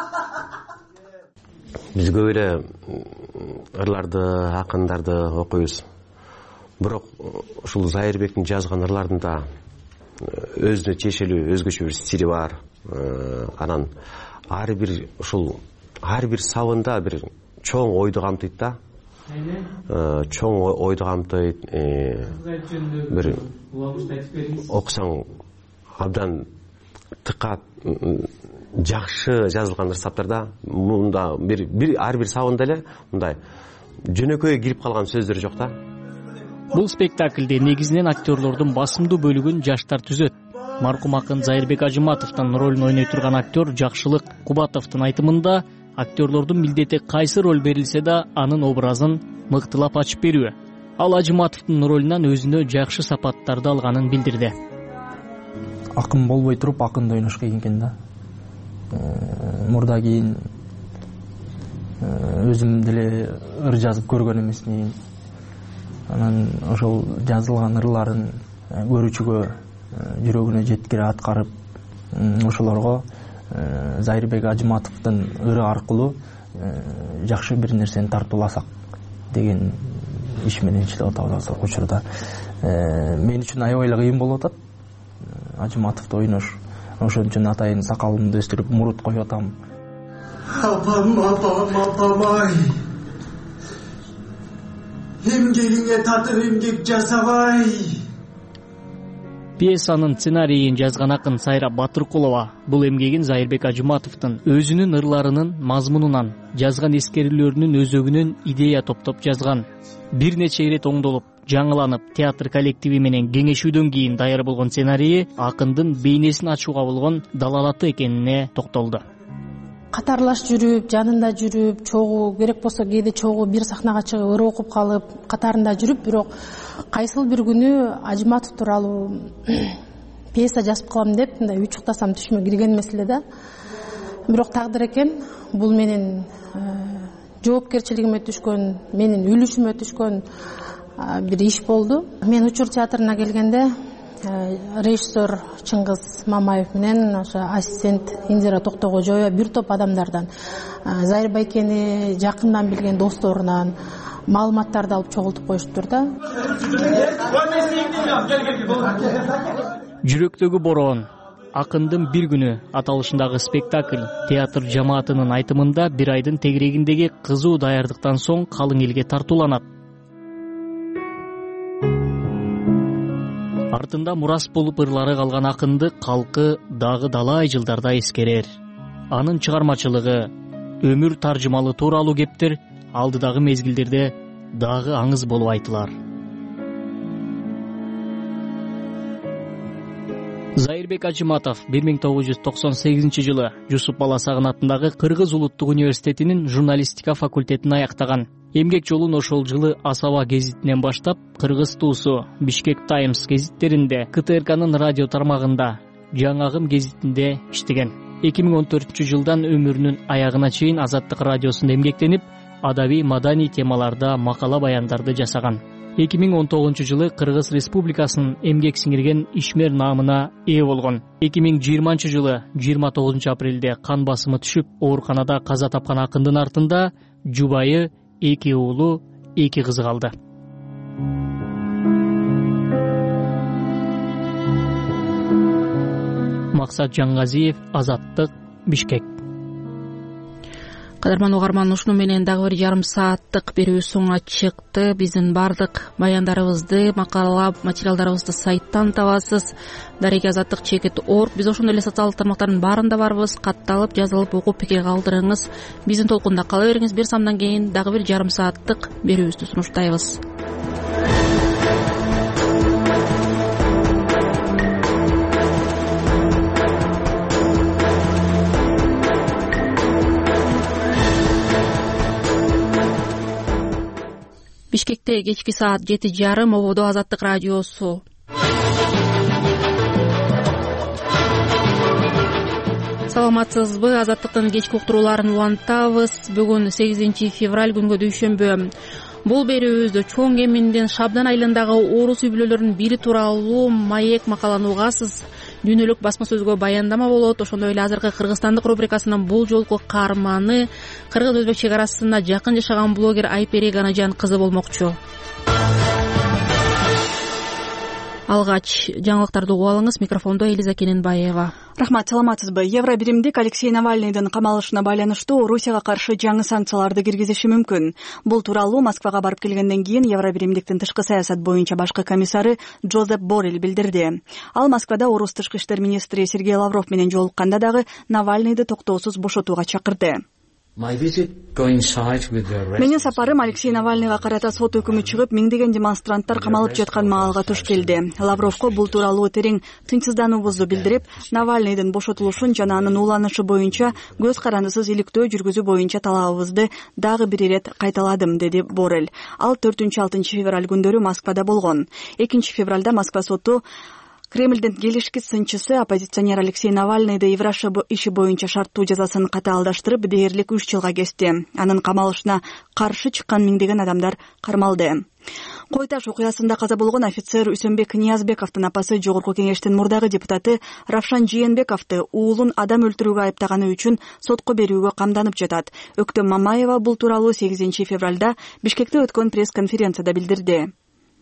Биз көп эле ырларды, акындарды окуйбуз. Бирок ушул Зайырбектин жазган ырларынын да өзүнө тиешелүү өзгөчө бир стили бар. Анан ар бир ушул ар бир сабында бир чоң ойду камтыйт да. Чоң ойду камтыйт. Бир окусаң абдан тыкат, жакшы жазылган ырсаптарда. Мында бир бир ар бир сабында эле мындай жөнөкөй кирип калган сөздөр жок да. Бул спектаклде негизинен актерлордун басымдуу бөлүгүн жаштар түзөт. Маркум акын Зайырбек Ажыматовдун ролун ойной турган актер Жакшылык Кубатовдун айтымында актерлордун милдети кайсы роль берилсе да анын образын мыктылап ачып берүү. Ал Ажыматовдун ролунан өзүнө жакшы сапаттарды алганын билдирди. Акын болбой туруп акынды ойнош кыйын экен да. Мурда кийин өзүм деле ыр жазып көргөн эмесмин. Анан ошол жазылган ырларын көрүүчүгө жүрөгүнө жеткире аткарып, ошолорго Зайырбек Ажыматовдун ыры аркылуу жакшы бир нерсени тартууласак деген иш менен иштеп атабыз азыр учурда. Мен үчүн аябай эле кыйын болуп атат Ажыматовду ойнош. Ошон үчүн атайын сакалымды өстүрүп мурут коюп атам. Апам, апам, апамай. Эмгегиңе татыр эмгек жасабай. Пьесанын сценарийин жазган акын Сайра Батыркулова бул эмгегин Зайырбек Ажыматовдун өзүнүн ырларынын мазмунунан, жазган эскерүүлөрүнүн өзөгүнөн идея топтоп жазган. Бир нече ирет оңдолуп, жаңыланып, театр коллективи менен кеңешүүдөн кийин даяр болгон сценарийи акындын бейнесин ачууга болгон далалаты экенине токтолду. Катарлаш жүрүп, жанында жүрүп, чогуу керек болсо кээде чогуу бир сахнага чыгып ыр окуп калып, катарында жүрүп, бирок кайсыл бир күнү Ажыматов тууралуу пьеса жазып калам деп, мындай учуктасам түшүмө кирген эмес эле да. Бирок тагдыр экен, бул менин жоопкерчилигиме түшкөн, менин үлүшүмө түшкөн бир иш болду. Мен Учур театрына келгенде режиссер Чыңгыз Мамаев менен ошо ассистент Индира Токтогожоева бир топ адамдардан, Зайырбайкени жакындан билген досторунан маалыматтарды алып чогултуп коюштур да. Жүрөктөгү бороон, акындын бир күнү аталышындагы спектакль театр жамаатынын айтымында бир айдын тегерегиндеги кызуу даярдыктан соң калың элге тартууланат. Артында мурас болуп ырлары калган акынды калкы дагы далай жылдарда эскерер. Анын чыгармачылыгы, өмүр таржымалы тууралуу кептер алдыдагы мезгилдерде дагы аңыз болуп айтылар. Зайырбек Ажыматов бир миң тогуз жүз токсон сегизинчи жылы Жусуп Баласагын атындагы Кыргыз улуттук университетинин журналистика факультетин аяктаган. Эмгек жолун ошол жылы Асаба гезитинен баштап, Кыргыз туусу, Бишкек Таймс гезиттеринде, К Т Р Кнын радио тармагында, Жаңагым гезитинде иштеген. эки миң он төртүнчү жылдан өмүрүнүн аягына чейин Азаттык радиосунда эмгектенип, адабий маданий темаларда макала баяндарды жасаган. эки миң он тогузунчу жылы Кыргыз Республикасынын эмгек сиңирген ишмер наамына ээ болгон. эки миң жыйырманчы жылы жыйырма тогузунчу апрелде кан басымы түшүп, ооруканада каза тапкан акындын артында жубайы, эки уулу, эки кызы калды. Максат Жаңгазиев, Азаттык, Бишкек. Кадырман угарман, ушуну менен дагы бир жарым сааттык берүү соңуна чыкты. Биздин бардык баяндарыбызды, макалалап материалдарыбызды сайттан табасыз. Дареги азаттык чекит орг. Биз ошондой эле социалдык тармактардын баарында барбыз. Катталып, жазылып, окуп, пикир калтырыңыз. Биздин толкунда кала бериңиз. Бир самдан кийин дагы бир жарым сааттык берүүбүздү сунуштайбыз. Бишкекте кечки саат жети жарым. Ободо Азаттык радиосу. Саламатсызбы? Азаттыктын кечки уктурууларын улантабыз. Бүгүн сегизинчи февраль күнгө дүйшөмбү. Бул берүүбүздө чоң кеминден Шабдан айылындагы орус үй бүлөлөрүнүн бири тууралуу маек макаланы угасыз. Дүйнөлүк басма сөзгө баяндама болот. Ошондой эле азыркы Кыргызстандык рубрикасынын бул жолку каарманы кыргыз-өзбек чек арасында жакын жашаган блогер Айпери Ганажан кызы болмокчу. Алгач жаңылыктарды угуп алыңыз. Микрофондо Элиза Кененбаева. Рахмат, саламатсызбы? Евробиримдик Алексей Навальныйдын камалышына байланыштуу Орусияга каршы жаңы санкцияларды киргизиши мүмкүн. Бул тууралуу Москвага барып келгенден кийин Евробиримдиктин тышкы саясат боюнча башкы комиссары Джозеп Боррель билдирди. Ал Москвада орус тышкы иштер министри Сергей Лавров менен жолукканда дагы Навальныйды токтоосуз бошотууга чакырды. Менин сапарым Алексей Навальныйга карата сот өкүмү чыгып, миңдеген демонстранттар камалып жаткан маалга туш келди. Лавровго бул тууралуу терең тынчсыздануубузду билдирип, Навальныйдын бошотулушун жана анын ууланышы боюнча көз карандысыз иликтөө жүргүзүү боюнча талабыбызды дагы бир ирет кайталадым, деди Боррель. Ал төртүнчү алтынчы февраль күндөрү Москвада болгон. экинчи февралда Москва соту Кремльдин келишки сынчысы оппозиционер Алексей Навальныйды Евраша иши боюнча шарттуу жазасын катаалдаштырып, дээрлик үч жылга кести. Анын камалышына каршы чыккан миңдеген адамдар кармалды. Кой таш окуясында каза болгон офицер Үсөнбек Ниязбековдун апасы Жогорку кеңештин мурдагы депутаты Равшан Жээнбековду уулун адам өлтүрүүгө айыптаганы үчүн сотко берүүгө камданып жатат. Өктөм Мамаева бул тууралуу сегизинчи февралда Бишкекте өткөн пресс-конференцияда билдирди.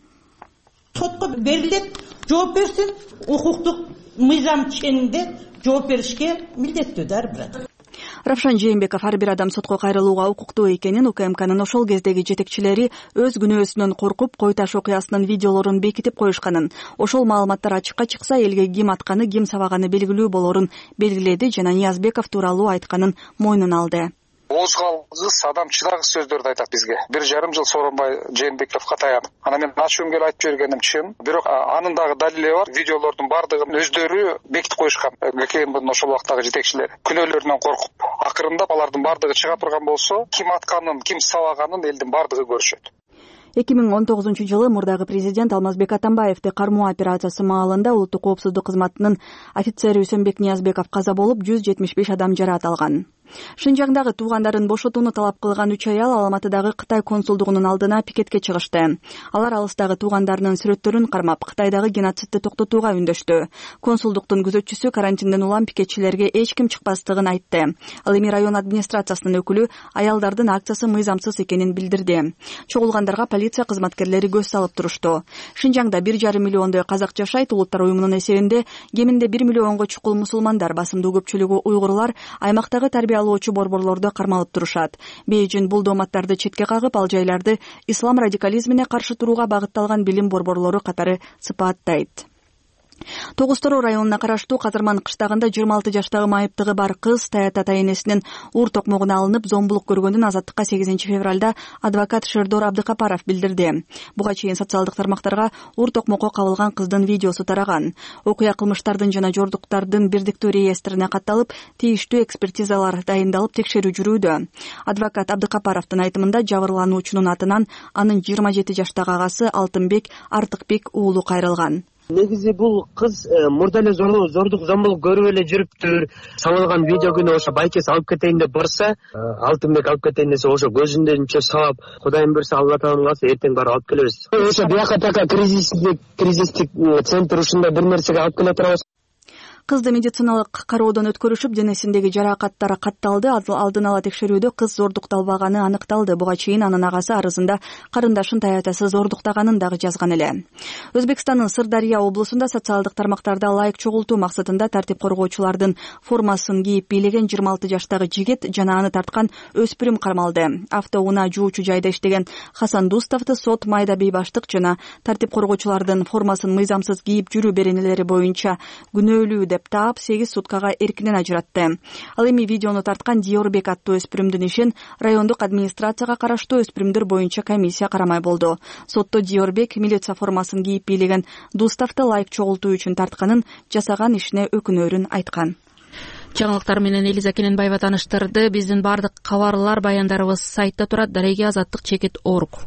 Сотко берилет, жооп берсин, укуктук мыйзам ченинде жооп беришке милдеттүү дар бират. Равшан Жээнбеков ар бир адам сотко кайрылууга укуктуу экенин УКМКнын ошол кездеги жетекчилери өз күнөөсүнөн коркуп, Кой таш окуясынын видеолорун бекитип коюшканын, ошол маалыматтар ачыкка чыкса элге ким атканы, ким сабаганы белгилүү болорун белгиледи жана Ниязбеков тууралуу айтканын мойнуна алды. Озгалгыс адам чыдагыс сөздөрдү айтат бизге. Бир жарым жыл сооронбай Жээнбековго таянып. Ана мен ачуум келип айтып бергеним чын. Бирок анын дагы далили бар. Видеолордун бардыгын өздөрү бекитип коюшкан. ГКМдин ошол убактагы жетекчилери күнөөлөрүнөн коркуп, акырында алардын бардыгы чыга турган болсо, ким атканын, ким сабаганын элдин бардыгы көрүшөт. эки миң он тогузунчу жылы мурдагы президент Алмазбек Атамбаевди кармоо операциясы маалында улуттук коопсуздук кызматынын офицери Үсөнбек Ниязбеков каза болуп, жүз жетимиш беш адам жараат алган. Шинжаңдагы туугандарын бошотууну талап кылган үч аял Алматыдагы Кытай консулдугунун алдына пикетке чыгышты. Алар алыстагы туугандарынын сүрөттөрүн кармап, Кытайдагы геноцидти токтотууга үндөштү. Консулдуктун күзөтчүсү карантинден улам пикетчилерге эч ким чыкпастыгын айтты. Ал эми район администрациясынын өкүлү аялдардын акциясы мыйзамсыз экенин билдирди. Чогулгандарга полиция кызматкерлери көз салып турушту. Шинжаңда бир жарым миллиондой казак жашайт. Улуттар уюмунун эсебинде кеминде бир миллионго чукул мусулмандар, басымдуу көпчүлүгү уйгурлар аймактагы тарбия алуучу борборлордо кармалып турушат. Бейжин бул дооматтарды четке кагып, ал жайларды ислам радикализмине каршы турууга багытталган билим борборлору катары сыпааттайт. Тогуз-Тороо районуна караштуу Казырман кыштагында жыйырма алты жаштагы майыптыгы бар кыз Таят ата энесинин уур токмогуна алынып зомбулук көргөнүн Азаттыкка сегизинчи февралда адвокат Шердор Абдыкапаров билдирди. Буга чейин социалдык тармактарга уур токмокко кабылган кыздын видеосу тараган. Окуя кылмыштардын жана жордуктардын бирдиктүү реестрине катталып, тийиштүү экспертизалар дайындалып, текшерүү жүрүүдө. Адвокат Абдыкапаровдун айтымында жабырлануучунун атынан анын жыйырма жети жаштагы агасы Алтынбек Артыкбек уулу кайрылган. Негизи бул кыз мурда эле зордук зомбулук көрүп эле жүрүптүр. Салынган видео күнү ошо байкеси алып кетейин деп барса, Алтынбек алып кетейин десе, ошо көзүндөнчө сабап, Кудайым берсе Алла таалам калса эртең барып алып келебиз. Ошо бияка така кризистик кризистик центр ушундай бир нерсеге алып келе турабыз. Кызды медициналык кароодон өткөрүшүп, денесиндеги жаракаттары катталды. Алдын ала текшерүүдө кыз зордукталбаганы аныкталды. Буга чейин анын агасы арызында карындашын таятасы зордуктаганын дагы жазган эле. Өзбекстандын Сырдария облусунда социалдык тармактарда лайк чогултуу максатында тартип коргоочулардын формасын кийип бийлеген жыйырма алты жаштагы жигит жана аны тарткан өспүрүм кармалды. Автоунаа жуучу жайда иштеген Хасан Дустовду сот майда бейбаштык жана тартип коргоочулардын формасын мыйзамсыз кийип жүрүү беренелери боюнча күнөөлүү деп таап сегиз суткага эркинен ажыратты. Ал эми видеону тарткан Диорбек аттуу өспүрүмдүн ишин райондук администрацияга караштуу өспүрүмдөр боюнча комиссия карамай болду. Сотто Диорбек милиция формасын кийип бийлеген Дустовду лайк чогултуу үчүн тартканын, жасаган ишине өкүнөрүн айткан. Жаңылыктар менен Элиза Кененбаева тааныштырды. Биздин бардык кабарлар, баяндарыбыз сайтта турат. Дареги азаттык чекит орг.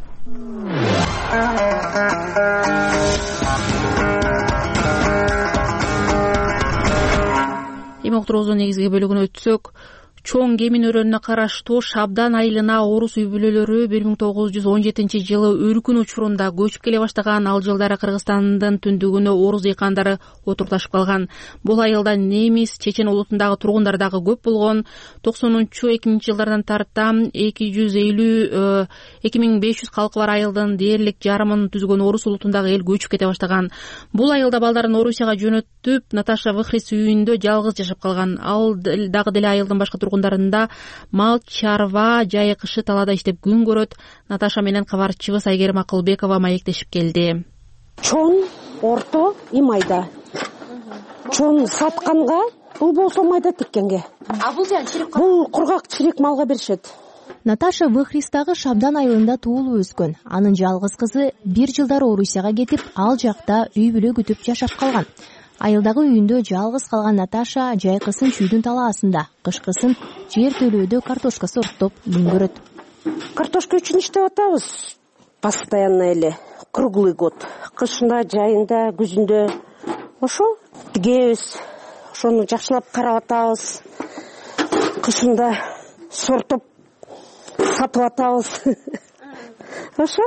Эми уктуруубуздун негизги бөлүгүнө өтсөк, чоң кемин өрөөнүнө караштуу Шабдан айылына орус үй бүлөлөрү бир миң тогуз жүз он жетинчи жылы өркүн учурунда көчүп келе баштаган. Ал жылдары Кыргызстандын түндүгүнө орус дыйкандары отурташып калган. Бул айылда немис, чечен улутундагы тургундар дагы көп болгон. токсонунчу эки миңинчи жылдардан тарптан эки жүз элүү эки миң беш жүз калкы бар айылдын дээрлик жарымын түзгөн орус улутундагы эл көчүп кете баштаган. Бул айылда балдарын Орусияга жөнөтүп, Наташа Выхрис үйүндө жалгыз жашап калган. Ал дагы деле айылдын башка тургундарында мал чарба, жайкышы талаада иштеп күн көрөт. Наташа менен кабарчыбыз Айгерим Акылбекова маектешип келди. Чоң, орто и майда. Чоң сатканга, бул болсо майда тиккенге. А бул жан чирик? Бул кургак чирик малга беришет. Наташа Выхристагы Шабдан айылында туулуп өскөн. Анын жалгыз кызы бир жылдары Орусияга кетип, ал жакта үй бүлө күтүп жашап калган. Айылдагы үйүндө жалгыз калган Наташа жайкысын чүйдүн талаасында, кышкысын жер төлөөдө картошка сорттоп күн көрөт. Картошка үчүн иштеп атабыз. Постоянно эле, круглый год. Кышында, жайында, күзүндө ошо тигебиз. Ошону жакшылап карап атабыз. Кышында сорттоп сатып атабыз. Ошо.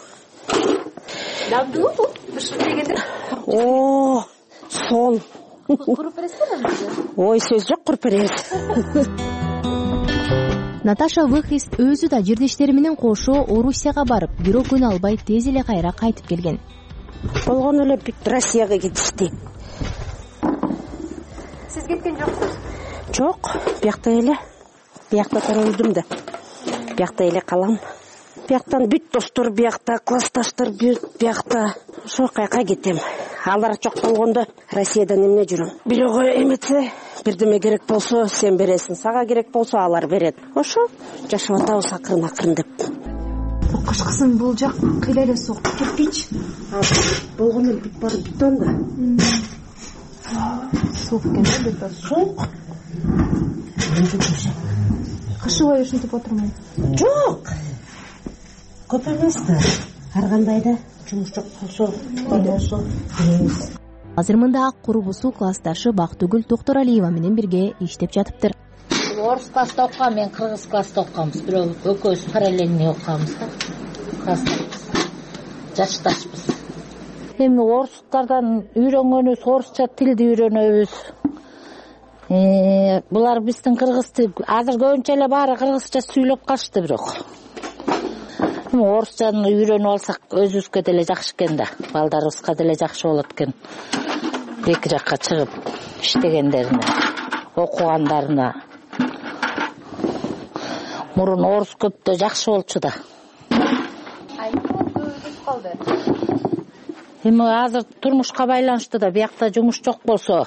Дабдуу бул бышып дегенде? О, сон. Куруп бересиңби? Ой, сөз жок, куруп беребиз. Наташа Выхрис өзү да жирдештери менен кошо Орусияга барып, бирок күн албай тез эле кайра кайтып келген. Болгон эле бүт Россияга кетишти. Сиз кеткен жоксуз? Жок, биякта эле. Биякта төрөлдүм да. Биякта эле калам. Бияктан бүт достор биякта, классташтар биякта. Ошо кайка кетем. Алар жок болгондо Россиядан эмне жүрөм. Бирөөгө эметсе, бирдеме керек болсо сен бересиң, сага керек болсо алар берет. Ошо жашап атабыз акырын акырын деп. Кышкысын бул жак кыйла эле суук, кирпич. Болгон эле бүт баары бетон да. Суук экен да, бетон. Суук. Кышы бою ушинтип отурмайбы? Жок. Көп эмес да. Ар кандай да жумуш жок болсо, болсо беребиз. Азыр мында ак курбусу классташы Бактыгүл Токторалиева менен бирге иштеп жатыптыр. Орус класста окугам, мен кыргыз класста окуганбыз. Бирок экөөбүз параллельный окуганбыз да. Классташпыз. Жашташпыз. Эми орустардан үйрөнгөнүбүз, орусча тилди үйрөнөбүз. Э, булар биздин кыргыз тил, азыр көбүнчө эле баары кыргызча сүйлөп калышты бирок. Орусчаны үйрөнүп алсак өзүбүзгө деле жакшы экен да. Балдарыбызга деле жакшы болот экен. Эки жакка чыгып иштегендерине, окугандарына. Мурун орус көптө жакшы болчу да. Эми азыр турмушка байланыштуу да, биякта жумуш жок болсо.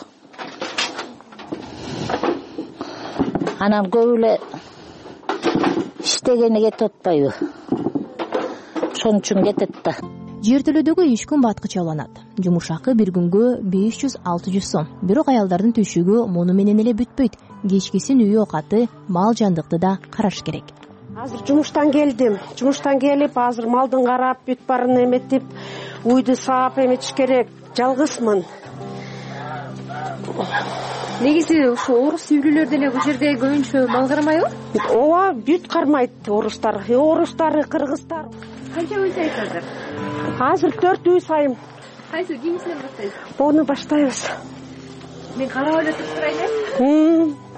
Анан көп эле иштегени кетип атпайбы? Ошон үчүн кетет да. Жер төлөөдөгү иш күн баткыча уланат. Жумуш акы бир күнгө беш жүз алты жүз сом. Бирок аялдардын түшүгү муну менен эле бүтпөйт. Кечкисин үй окаты, мал жандыкты да караш керек. Азыр жумуштан келдим. Жумуштан келип, азыр малдын карап, бүт баарын эметип, уйду саап эметиш керек. Жалгызмын. Негизи ушу орус үй бүлөлөр деле бул жерде көбүнчө мал кармайбы? Ооба, бүт кармайт орустар. Орустары, кыргыздар. Канча үй сайт азыр? Азыр төрт үй сайым. Кайсы кимисинен баштайсыз? Бону баштайбыз. мен карап эле туруп турайын э.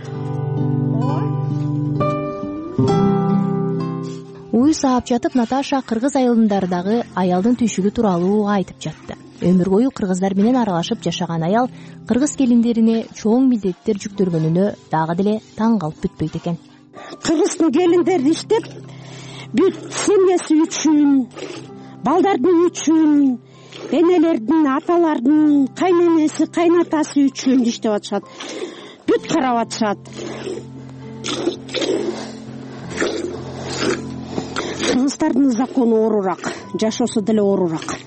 Уй саап жатып Наташа кыргыз айылындарындагы аялдын түйшүгү тууралуу айтып жатты. Өмүр бою кыргыздар менен аралашып жашаган аял кыргыз келиндерине чоң милдеттер жүктөлгөнүнө дагы деле таң калып бүтпөйт экен. Кыргыздын келиндери иштеп, бүт семьясы үчүн, балдардын үчүн, энелердин, аталардын, кайненеси, кайнатасы үчүн иштеп атышат. Бүт карап атышат. Кыргыздардын закону оорураак, жашоосу деле оорураак.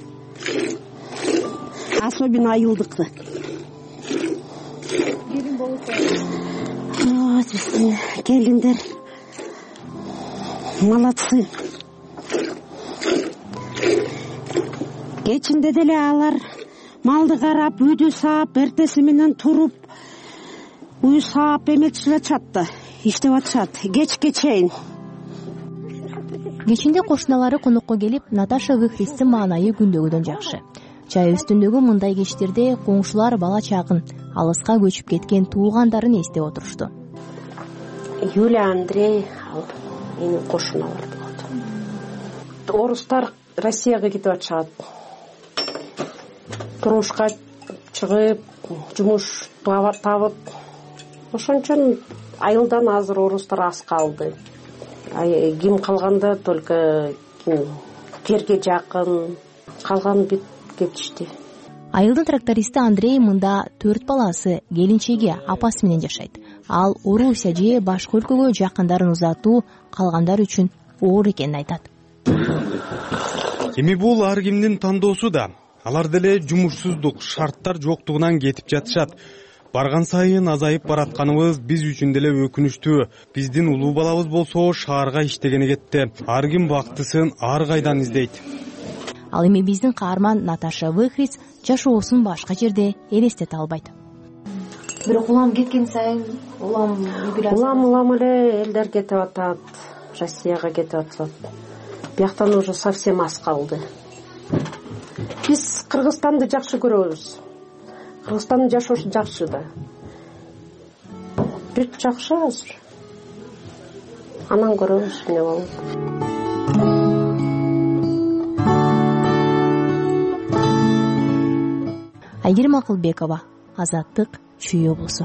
Особенно айылдыкты. Келин болсо. Ой, биздин келиндер молодцы. Кечинде деле алар малды карап, үйдү саап, эртеси менен туруп, үй саап эметишип атышат да, иштеп атышат. Кечке чейин. Кечинде кошуналары конокко келип, Наташа Выхристин маанайы күндөгүдөн жакшы. Чай үстүндөгү мындай кечтерде коңшулар бала чагын, алыска көчүп кеткен туугандарын эстеп отурушту. Юлия, Андрей, менин кошуналар болот. Орустар Россияга кетип атышат. Турмушка чыгып, жумуш табып, ошон айылдан азыр орустар аз калды. Ким калганда только жерге жакын, калган бүт кетишти. Айылдын трактористи Андрей мында төрт баласы, келинчеги, апасы менен жашайт. Ал Орусия же башка өлкөгө жакындарын узатуу калгандар үчүн оор экенин айтат. Эми бул ар кимдин тандоосу да. Алар деле жумушсуздук, шарттар жоктугунан кетип жатышат. Барган сайын азайып баратканыбыз биз үчүн деле өкүнүчтүү. Биздин улуу балабыз болсо шаарга иштегени кетти. Ар ким бактысын ар кайдан издейт. Ал эми биздин каарман Наташа Выхриц жашоосун башка жерде элестете албайт. Бирок улам кеткен сайын, улам улам улам эле элдер кетип атат, Россияга кетип атат. Бияктан уже совсем аз калды. Биз Кыргызстанды жакшы көрөбүз. Кыргызстандын жашоосу жакшы да. Бүт жакшы азыр. Анан көрөбүз эмне болот. Айгерим Акылбекова, Азаттык, Чүй облусу.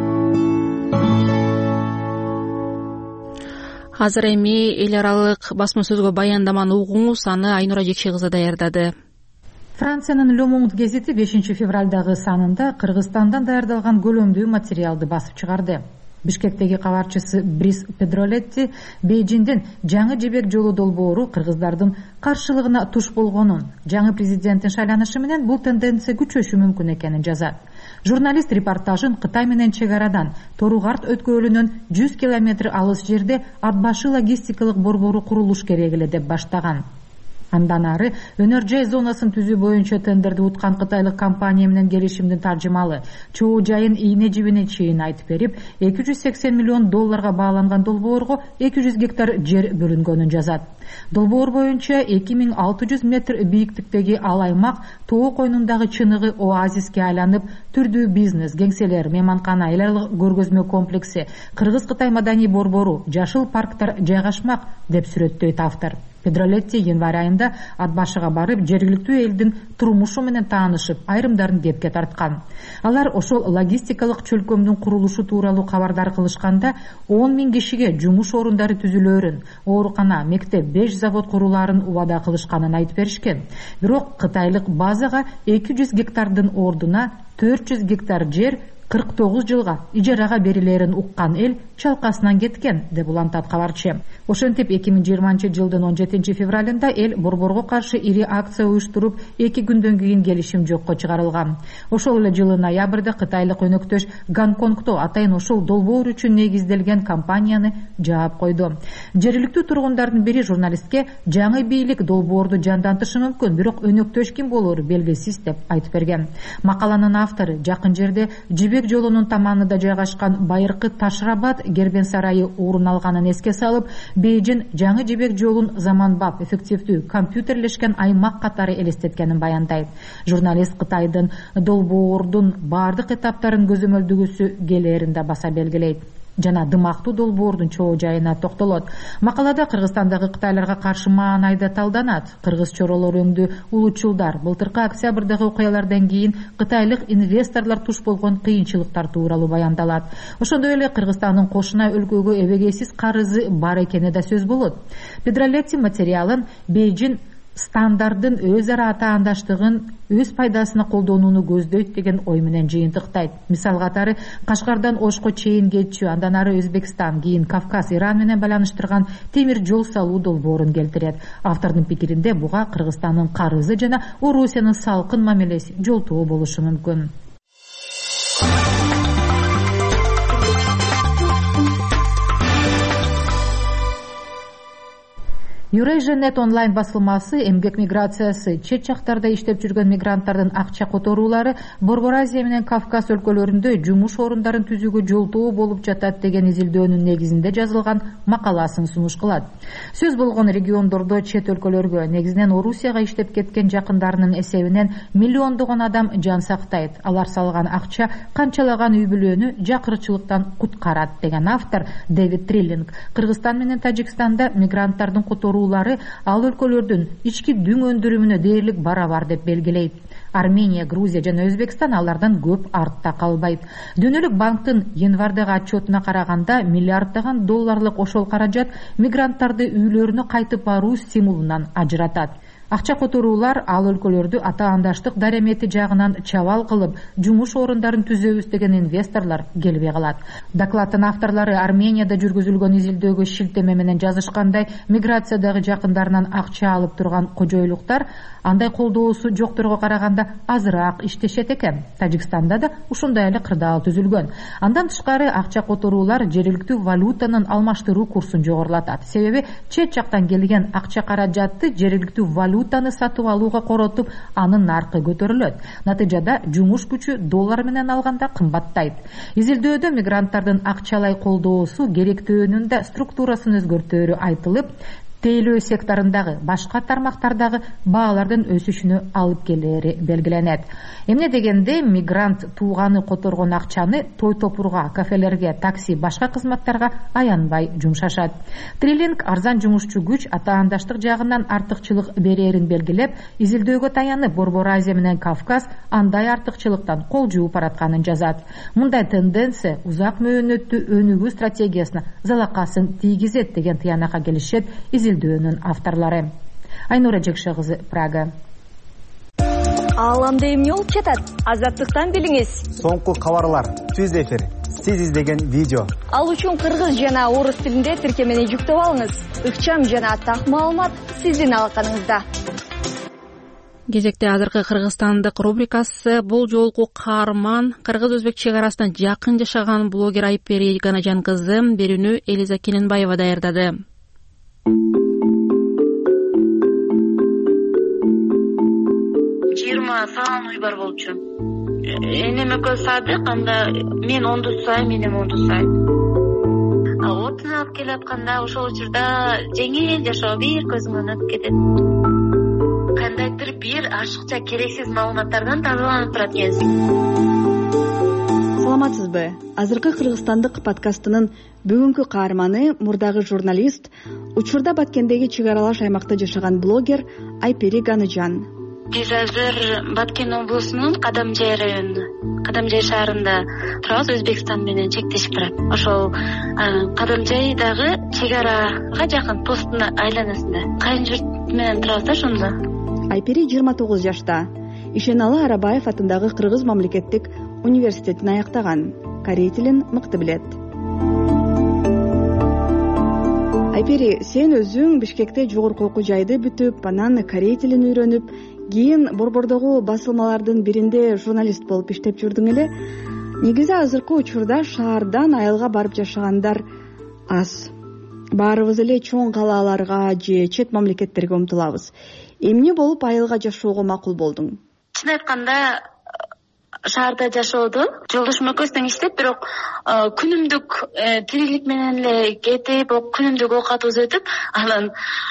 Азыр эми эл аралык басма сөзгө баяндаманы угуңуз, аны Айнура Жекше кызы даярдады. Франциянын Le Monde гезити бешинчи февралдагы санында Кыргызстандан даярдалган көлөмдүү материалды басып чыгарды. Бишкектеги кабарчысы Брис Педролетти Бейжиңдин жаңы жибек жолу долбоору кыргыздардын каршылыгына туш болгонун, жаңы президенттин шайланышы менен бул тенденция күчөшү мүмкүн экенин жазат. Журналист репортажын Кытай менен чек арадан Торугарт өткөлүнөн жүз километр алыс жерде ат башы логистикалык борбору курулуш керек эле деп баштаган. Андан ары өнөр жай зонасын түзүү боюнча тендерди уткан кытайлык компания менен келишимдин таржымалы чоо жайын ийне жибине чейин айтып берип, эки жүз сексен миллион долларга бааланган долбоорго эки жүз гектар жер бөлүнгөнүн жазат. Долбоор боюнча эки миң алты жүз метр бийиктиктеги ал аймак тоо койнундагы чыныгы оазиске айланып, түрдүү бизнес, кеңселер, мейманкана, эл аралык көргөзмө комплекси, Кыргыз-Кытай маданий борбору, жашыл парктар жайгашмак деп сүрөттөйт автор. Педролетти январь айында ат башыга барып, жергиликтүү элдин турмушу менен таанышып, айрымдарын кепке тарткан. Алар ошол логистикалык чөлкөмдүн курулушу тууралуу кабардар кылышканда он миң кишиге жумуш орундары түзүлөөрүн, оорукана, мектеп, беш завод курулаарын убада кылышканын айтып беришкен. Бирок кытайлык базага эки жүз гектардын ордуна төрт жүз гектар жер кырк тогуз жылга ижарага берилерин уккан эл чалкасынан кеткен деп улантат кабарчы. Ошентип эки миң жыйырманчы жылдын он жетинчи февралында эл борборго каршы ири акция уюштуруп, эки күндөн кийин келишим жокко чыгарылган. Ошол эле жылы ноябрда кытайлык өнөктөш Гонконгто атайын ошол долбоор үчүн негизделген компанияны жаап койду. Жергиликтүү тургундардын бири журналистке жаңы бийлик долбоорду жандантышы мүмкүн, бирок өнөктөш ким болору белгисиз деп айтып берген. Макаланын автору жакын жерде жибек жибек жолунун таманында жайгашкан байыркы Ташрабад Кербен сарайы орун алганын эске салып, Бейжин жаңы жибек жолун заманбап, эффективдүү, компьютерлешкен аймак катары элестеткенин баяндайт. Журналист Кытайдын долбоордун бардык этаптарын көзөмөлдөгүсү келээрин да баса белгилейт жана дымактуу долбоордун чоо жайына токтолот. Макалада Кыргызстандагы кытайларга каршы маанайда талданат. Кыргыз чоролор өңдүү улуучулдар былтыркы октябрдагы окуялардан кийин кытайлык инвесторлор туш болгон кыйынчылыктар тууралуу баяндалат. Ошондой эле Кыргызстандын кошуна өлкөгө эбегейсиз карызы бар экени да сөз болот. Педролетти материалын Бейжин стандардын өз ара атаандаштыгын өз пайдасына колдонууну көздөйт деген ой менен жыйынтыктайт. Мисал катары Кашкардан Ошко чейин кетчү, андан ары Өзбекстан, кийин Кавказ, Иран менен байланыштырган темир жол салуу долбоорун келтирет. Автордун пикиринде буга Кыргызстандын карызы жана Орусиянын салкын мамилеси жолтоо болушу мүмкүн. Eurasia Net онлайн басылмасы эмгек миграциясы, чет жактарда иштеп жүргөн мигранттардын акча которуулары Борбор Азия менен Кавказ өлкөлөрүндө жумуш орундарын түзүүгө жолтоо болуп жатат деген изилдөөнүн негизинде жазылган макаласын сунуш кылат. Сөз болгон региондордо чет өлкөлөргө, негизинен Орусияга иштеп кеткен жакындарынын эсебинен миллиондогон адам жан сактайт. Алар салган акча канчалаган үй бүлөнү жакырчылыктан куткарат деген автор Дэвид Триллинг Кыргызстан менен Тажикстанда мигранттардын которуу ал өлкөлөрдүн ички дүң өндүрүмүнө дээрлик барабар деп белгилейт. Армения, Грузия жана Өзбекстан алардан көп артта калбайт. Дүйнөлүк банктын январдагы отчетуна караганда миллиарддаган долларлык ошол каражат мигранттарды үйлөрүнө кайтып баруу стимулунан ажыратат. Акча которуулар ал өлкөлөрдү атаандаштык даремети жагынан чабал кылып, жумуш орундарын түзөбүз деген инвесторлор келбей калат. Докладдын авторлору Арменияда жүргүзүлгөн изилдөөгө шилтеме менен жазышкандай, миграциядагы жакындарынан акча алып турган кожойлуктар андай колдоосу жокторго караганда азыраак иштешет экен. Тажикстанда да ушундай эле кырдаал түзүлгөн. Андан тышкары акча которуулар жергиликтүү валютанын алмаштыруу курсун жогорулатат. Себеби чет жактан келген акча каражатты жергиликтүү валютаны сатып алууга коротуп, анын наркы көтөрүлөт. Натыйжада жумуш күчү доллар менен алганда кымбаттайт. Изилдөөдө мигранттардын акчалай колдоосу керектөөнүн да структурасын өзгөртөөрү айтылып, тейлөө секторундагы башка тармактардагы баалардын өсүшүнө алып келери белгиленет. Эмне дегенде мигрант тууганы которгон акчаны той топурга, кафелерге, такси, башка кызматтарга аянбай жумшашат. Триллинг арзан жумушчу күч атаандаштык жагынан артыкчылык берерин белгилеп, изилдөөгө таянып Борбор Азия менен Кавказ андай артыкчылыктан кол жууп баратканын жазат. Мындай тенденция узак мөөнөттүү өнүгүү стратегиясына залакасын тийгизет деген тыянакка келишет изилдөөнүн авторлору. Айнура Жекше кызы, Прага. Ааламда эмне болуп жатат? Азаттыктан билиңиз. Соңку кабарлар, түз эфир, сиз издеген видео. Ал үчүн кыргыз жана орус тилинде тиркемени жүктөп алыңыз. Ыкчам жана так маалымат сиздин алаканыңызда. Кезекте азыркы Кыргызстандык рубрикасы. Бул жолку каарман кыргыз-өзбек чек арасында жакын жашаган блогер Айпери Ганажан кызы. Берүүнү Элиза Келенбаева даярдады. жыйырма саан уй бар болчу. Энем экөө садык, анда мен ондус сайын, менен ондус сайын. Отун алып келатканда ошол учурда жеңил жашоо бир көзүмөн өтүп кетет. Кандайдыр бир ашыкча керексиз маалыматтардан тазаланып турат экенсиң. Саламатсызбы? Азыркы Кыргызстандык подкастынын бүгүнкү каарманы мурдагы журналист, учурда Баткендеги чек аралаш аймакта жашаган блогер Айпери Ганажан. Биз азыр Баткен облусунун Кадамжай районунда, Кадамжай шаарында турабыз, Өзбекстан менен чектешип турат. Ошол Кадамжайдагы чек арага жакын посттун айланасында. Кайын журт менен турабыз да ошондо. Айпери жыйырма тогуз жашта. Ишеналы Арабаев атындагы Кыргыз мамлекеттик университетин аяктаган. Корей тилин мыкты билет. Айпери, сен өзүң Бишкекте жогорку окуу жайды бүтүп, анан корей тилин үйрөнүп, кийин Борбордогу басылмалардын биринде журналист болуп иштеп жүрдүң эле. Негизи азыркы учурда шаардан айылга барып жашагандар аз. Баарыбыз эле чоң калааларга же чет мамлекеттерге умтулабыз. Эмне болуп айылга жашоого макул болдуң? Чын айтканда, шаарда жашоодо жолдошум экөөбүз тең иштеп, бирок күнүмдүк тирилик менен эле кетип, күнүмдүк оокатыбыз өтүп, анан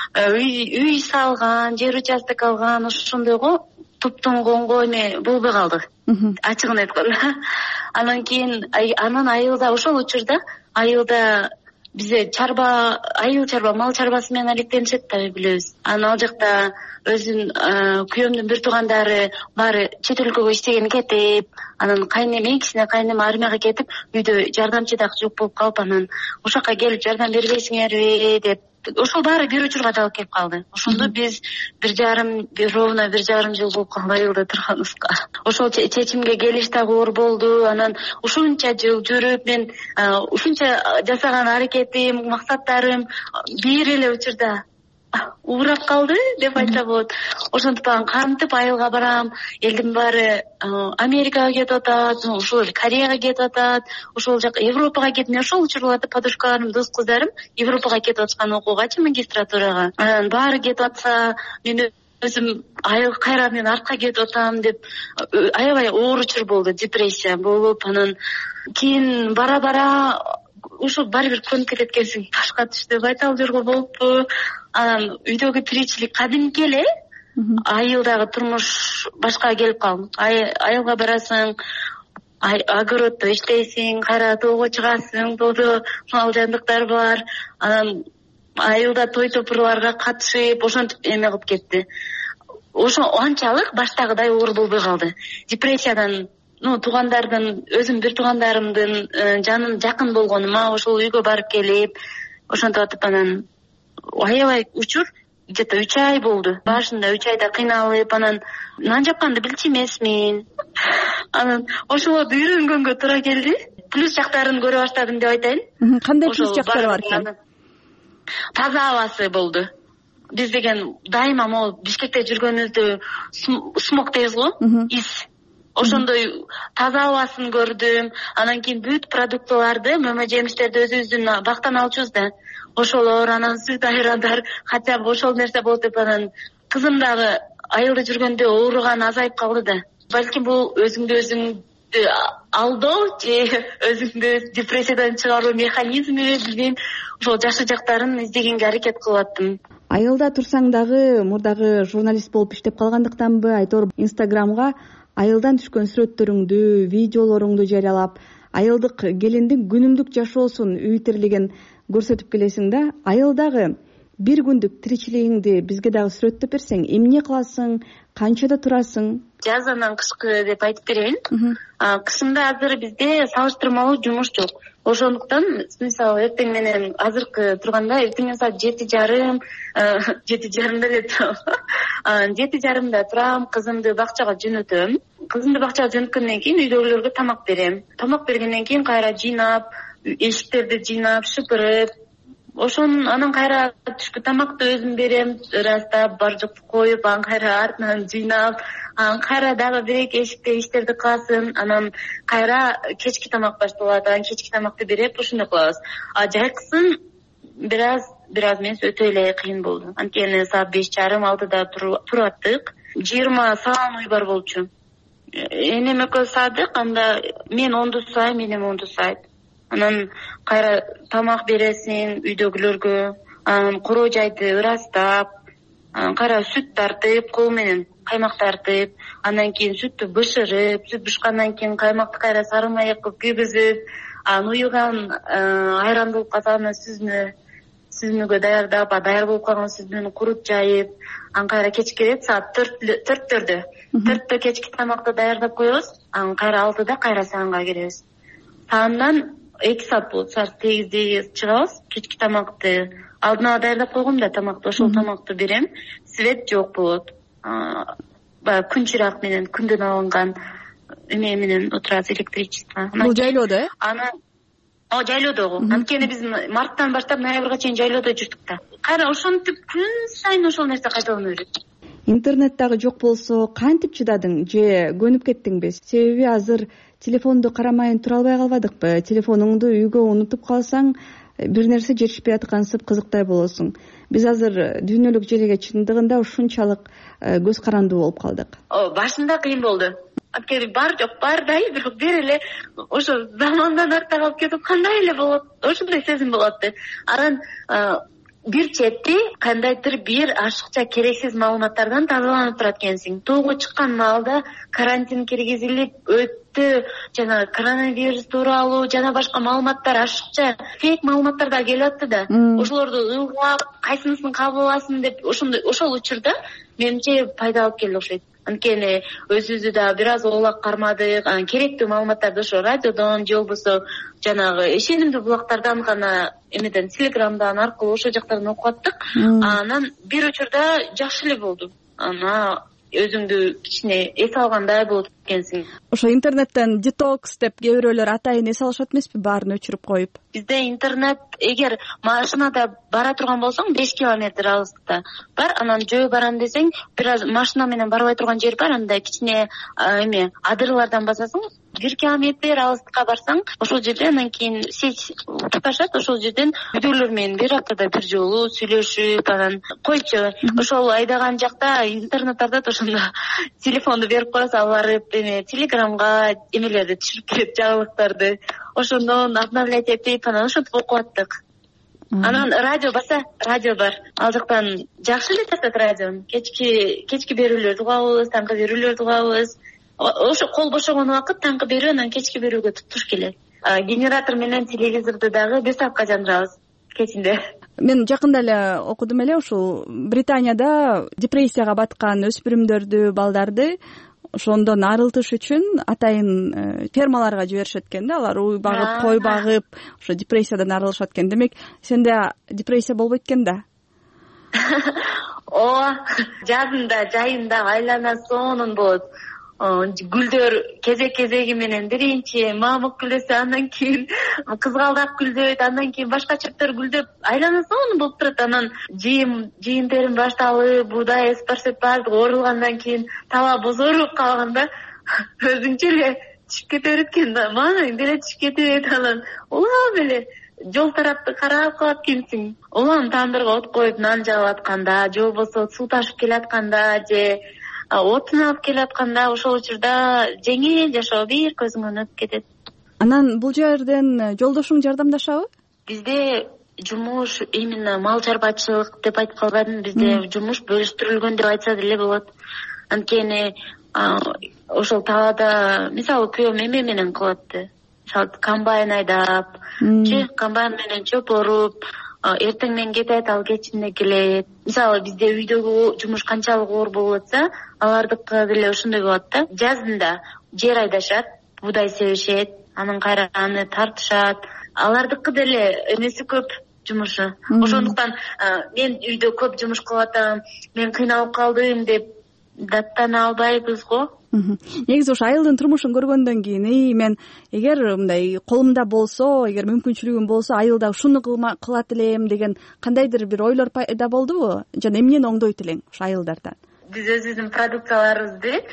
үй салган, жер участок алган, ошондойго топтонгонго эме болбой калды, ачыгын айтканда. Анан кийин анан айылда, ошол учурда айылда бизде чарба, айыл чарба, мал чарбасы менен алектенишет да, билебиз. Анан ал жакта өзүн күйөөмдүн бир туугандары баары чет өлкөгө иштеген кетип, анан кайнеме, кичине кайнеме армияга кетип, үйдө жардамчы дагы жок болуп калып, анан ошол жака келип жардам бербейсиңерби деп, ошол баары бир учурга да алып келип калды. Ошондо биз бир жарым, ровно бир жарым жыл болуп калды айылда турганыбызга. Ошол чечимге келиш дагы оор болду. Анан ушунча жыл жүрүп, мен ушунча жасаган аракетим, максаттарым бир эле учурда уурап калды деп айтса болот. Ошентип анан кантип айылга барам, элдин баары Америкага кетип атат, ошол Кореяга кетип атат, ошол жака Европага кетип, ошол учурларда подружкаларым, дос кыздарым Европага кетип атышкан окуугачы, магистратурага. Анан баары кетип атса, мен өзүм айыл кайра мен артка кетип атам деп аябай оор учур болду, депрессия болуп, анан кийин бара-бара ушул баары бир көнүп кетет экенсиң, ташка түш деп айталып жүргө болупту. Анан үйдөгү тиричилик кадимки эле, айылдагы турмуш башка келип калды. Айылга барасың, огороддо иштейсиң, кайра тоого чыгасың, тоодо мал жандыктар бар. Анан айылда той топурларга катышып, ошентип эме кылып кетти. Ошо анчалык баштагыдай оор болбой калды. Депрессиядан, ну, туугандардын, өзүм бир туугандарымдын жанын жакын болгонума, ошол үйгө барып келип, ошентип атып, анан аябай учур, где-то үч ай болду. Башында үч айда кыйналып, анан нан жапканды билчү эмесмин. Анан ошолорду үйрөнгөнгө туура келди. Плюс жактарын көрө баштадым деп айтайын. Кандай плюс жактары бар экен? Таза абасы болду. Биз деген дайыма могу Бишкекте жүргөнүбүздө смог дейбиз го, ис. Ошондой таза абасын көрдүм. Анан кийин бүт продуктыларды, мөмө жемиштерди өзүбүздүн бактан алчубуз да. Ошолор, анан сүт айрандар, хотя бы ошол нерсе болуп деп, анан кызым дагы айылда жүргөндө ооруган азайып калды да. Балким бул өзүңдү өзүңдү алдоо же өзүңдү депрессиядан чыгаруу механизми, билбейм. Ошол жакшы жактарын издегенге аракет кылып аттым. Айылда турсаң дагы мурдагы журналист болуп иштеп калгандыктанбы, айтор Инстаграмга айылдан түшкөн сүрөттөрүңдү, видеолоруңду жарыялап, айылдык келиндин күнүмдүк жашоосун, үй тирилигин көрсөтүп келесиң да. Айылдагы бир күндүк тиричилигиңди бизге дагы сүрөттөп берсең, эмне кыласың, канчада турасың? Жаз анан кышкы деп айтып берейин. Кышында азыр бизде салыштырмалуу жумуш жок. Ошондуктан, мисалы, эртең менен азыркы турганда, эртең менен саат жети жарым, жети жарымда эле турам. Жети жарымда турам, кызымды бакчага жөнөтөм. Кызымды бакчага жөнөткөндөн кийин үйдөгүлөргө тамак берем. Тамак бергенден кийин кайра жыйнап, эшиктерди жыйнап, шыпырып, ошон анан кайра түшкү тамакты өзүм берем, ырастап, бар жокту коюп, анан кайра артынан жыйнап, анан кайра дагы бир эки эшикте иштерди кыласың, анан кайра кечки тамак башталат, анан кечки тамакты берип, ошондой кылабыз. А жайкысын бир аз бир аз эмес, өтө эле кыйын болду. Анткени саат беш жарым алтыда тураттык. жыйырма саан уй бар болчу. Энем экөөбүз саадык, анда мен онду саайм, энем онду саайт. Анан кайра тамак бересиң үйдөгүлөргө, анан короо жайды ырастап, анан кайра сүт тартып, кол менен каймак тартып, андан кийин сүттү бышырып, сүт бышкандан кийин каймакты кайра сары май кылып күйгүзүп, анан уюлган айран болуп калса аны сүзмө, сүзмөгө даярдап, даяр болуп калган сүзмөнү куруп жайып, анан кайра кечке келет саат төрттөрдө. Төрттө кечки тамакты даярдап коебуз, анан кайра алтыда кайра саанга киребиз. Саандан эки саат болот, саат сегизде чыгабыз, кечки тамакты алдына даярдап койгом да тамакты, ошол тамакты берем. Свет жок болот. Баягы күн чырак менен, күндөн алынган эме менен отурабыз, электричество. Бул жайлоодо, э? Анан о, жайлоодогу. Анткени биз марттан баштап ноябрга чейин жайлоодо жүрдүк да. Кайра ошентип күн сайын ошол нерсе кайталана берет. Интернет дагы жок болсо кантип чыдадың же көнүп кеттиңби? Себеби азыр телефонду карамайын тура албай калбадыкпы? Телефонуңду үйгө унутуп калсаң, бир нерсе жетишпей аткансып кызыктай болосуң. Биз азыр дүйнөлүк желеге чындыгында ушунчалык көз карандуу болуп калдык. Башында кыйын болду. анткени бар жок бардай, бирок бир эле ошо замандан артта калып кетип кандай эле болот, ошондой сезим болот да. Анан бир чети кандайдыр бир ашыкча керексиз маалыматтардан тазаланып турат экенсиң. Тоого чыккан маалда карантин киргизилип өттү, жана коронавирус тууралуу жана башка маалыматтар, ашыкча фейк маалыматтар да келип атты да. Ошолорду ылгап, кайсынысын кабыл аласың деп ошондой ошол учурда менимче пайда алып келди окшойт. Анткени өзүбүздү да бир аз оолак кармадык, керектүү маалыматтарды ошо радиодон же болбосо жанагы ишенимдүү булактардан гана, эмеден телеграмдан аркылуу ошол жактардан окуп аттык. Анан бир учурда жакшы эле болду. Ана өзүңдү кичине эс алгандай болот экенсиң. Ошо интернеттен детокс деп кээ бирөөлөр атайын эс алышат эмеспи, баарын өчүрүп коюп? Бизде интернет эгер машинада бара турган болсоң беш километр алыстыкта бар, анан жөө барам десең бир аз машина менен барбай турган жер бар, андай кичине эме адырлардан басасың, бир километр алыстыкка барсаң ошол жерде анан кийин сеть туташат, ошол жерден бүдөлөр менен бир аптада бир жолу сүйлөшүп, анан койчу ошол айдаган жакта интернет артат, ошондо телефонду берип коесуң, алар эме телеграмга эмелерди түшүрүп берет, жаңылыктарды, ошондон обновлять этип анан ошентип окуп аттык. Анан радио баса, радио бар, ал жактан жакшы эле тартат радиону. Кечки кечки берүүлөрдү угабыз, таңкы берүүлөрдү угабыз. Ошо кол бошогон убакыт таңкы берүү, анан кечки берүүгө туш келет. Генератор менен телевизорду дагы бир саатка жандырабыз кечинде. Мен жакында эле окудум эле, ушул Британияда депрессияга баткан өспүрүмдөрдү, балдарды ошондон арылтыш үчүн атайын фермаларга жиберишет экен да, алар уй багып, кой багып, ошо депрессиядан арылышат экен. Демек, сенде депрессия болбойт экен да? Ооба, жазында, жайында айлана сонун болот. Гүлдөр кезек-кезеги менен биринчи мамык гүлөсү, андан кийин кызгалдак гүлдөйт, андан кийин башка чөптөр гүлдөп, айлана сонун болуп турат. Анан жыйым, жыйынтерим башталып, буудай, спарсет баардыгы орулгандан кийин таба бозоруп калганда өзүңчө эле түшүп кете берет экен да, манаң деле түшүп кетет. Анан улам эле жол тарапты карап калат экенсиң. Улам тандырга от коюп нан жагып атканда, же болбосо суу ташып келатканда, же отун алып келатканда, ошол учурда жеңил жашоо бир көзүңөн өтүп кетет. Анан бул жерден жолдошуң жардамдашабы? Бизде жумуш именно мал чарбачылык деп айтып калбадым, бизде жумуш бөлүштүрүлгөн деп айтса деле болот. Анткени ошол талаада мисалы күйөөм эме менен кылат. Мисалы комбайн айдап, же комбайн менен чөп оруп, эртең менен кетет, ал кечинде келет. Мисалы бизде үйдөгү жумуш канчалык оор болуп атса, алардыкы деле ошондой болот да. Жазында жер айдашат, буудай себишет, анан кайра аны тартышат. Алардыкы деле эмеси көп жумушу. Ошондуктан мен үйдө көп жумуш кылып атам, мен кыйналып калдым деп даттана албайбыз го. Негизи ошо айылдын турмушун көргөндөн кийин, эй мен эгер мындай колумда болсо, эгер мүмкүнчүлүгүм болсо, айылда ушуну кылат элем деген кандайдыр бир ойлор пайда болдубу? Жана эмнени оңдойт элең ошо айылдардан? Биз өзүбүздүн продукцияларыбызды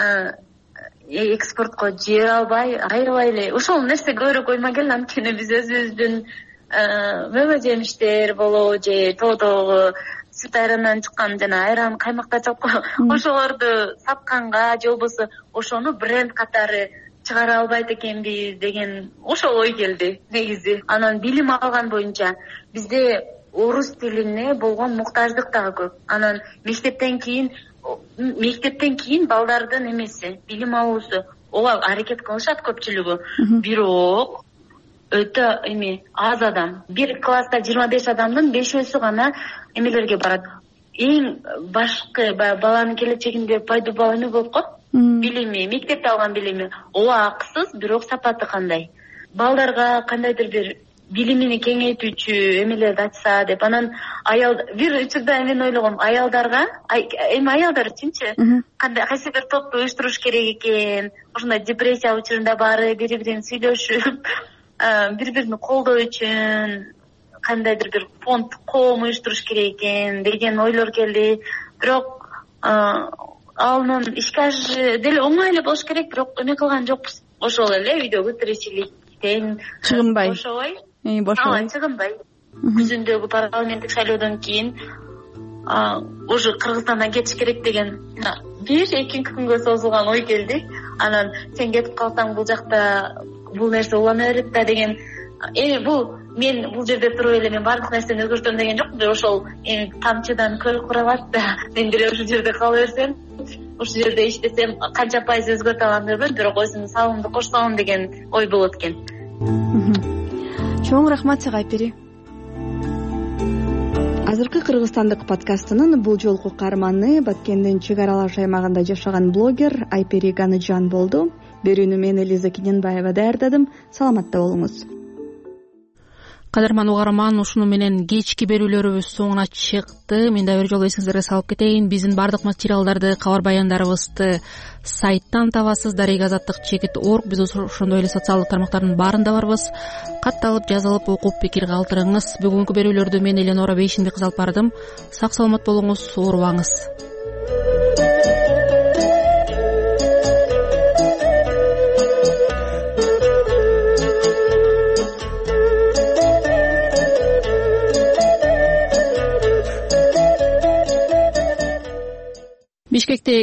экспортко жибере албай, аябай эле ошол нерсе көбүрөөк коймо келди. Анткени биз өзүбүздүн мөбө жемиштер болобу, же тоодогу сүт айрандан чыккан жана айран каймактар чыккан, ошолорду сатканга же болбосо ошону бренд катары чыгара албайт экенбиз деген ошол ой келди негизи. Анан билим алган боюнча бизде орус тилине болгон муктаждык дагы көп. Анан мектептен кийин мектептен кийин балдардын эмеси, билим алуусу, ооба аракет кылышат көпчүлүгү. Бирок өтө эме аз адам. Бир класста жыйырма беш адамдын бешөөсү гана эмелерге барат. Эң башкы баланын келечегинде пайда бал эме болуп калат. Билими, мектепте алган билими ооба акысыз, бирок сапаты кандай. Балдарга кандайдыр бир билимини кеңейтүүчү эмелерди ачса деп. Анан аял бир учурда мен ойлогом, аялдарга, эми аялдар үчүнчү кандай кайсы бир топту уюштуруш керек экен. Ошондой депрессия учурунда баары бири-бирин сүйлөшүп, бири-бирин колдоо үчүн кандайдыр бир фонд, коом уюштуруш керек экен деген ойлор келди. Бирок анын ишке ашышы деле оңой эле болуш керек, бирок эме кылган жокпуз. Ошол эле үйдөгү тиричиликтен чыгынбай, бошобой, бошобой, чыгынбай. Күзүндөгү парламенттик шайлоодон кийин уже Кыргызстандан кетиш керек деген бир эки күнгө созулган ой келди. анан сен кетип калсаң бул жакта бул нерсе улана берет да деген. Эми бул мен бул жерде туруп эле мен баардык нерсени өзгөртөм деген жокмун. Ошол тамчыдан көл куралат да мен деле ушул жерде кала берсем, ушул жерде иштесем канча пайыз өзгөртө алам билбейм, бирок өзүмдүн салымымды кошсом деген ой болот экен. Чоң рахмат сага Айпери. Азыркы Кыргызстандык подкастынын бул жолку каарманы Баткендин чек аралаш аймагында жашаган блогер Айпери Ганыжан болду. Берүүнү мен Элиза Кененбаева даярдадым. Саламатта болуңуз. Кадырман угарман, ушуну менен кечки берүүлөрүбүз соңуна чыкты. Мен да бир жолу эсиңиздерге салып кетейин. Биздин бардык материалдарды, кабар баяндарыбызды сайттан табасыз. Дарек азаттык чекит орг. Биз ошондой эле социалдык тармактардын баарында барбыз. Катталып, жазылып, окуп, пикир калтырыңыз. Бүгүнкү берүүлөрдү мен Эленора Бейшинбек кызы алып бардым. Сак саламат болуңуз, оорубаңыз. Бишкекте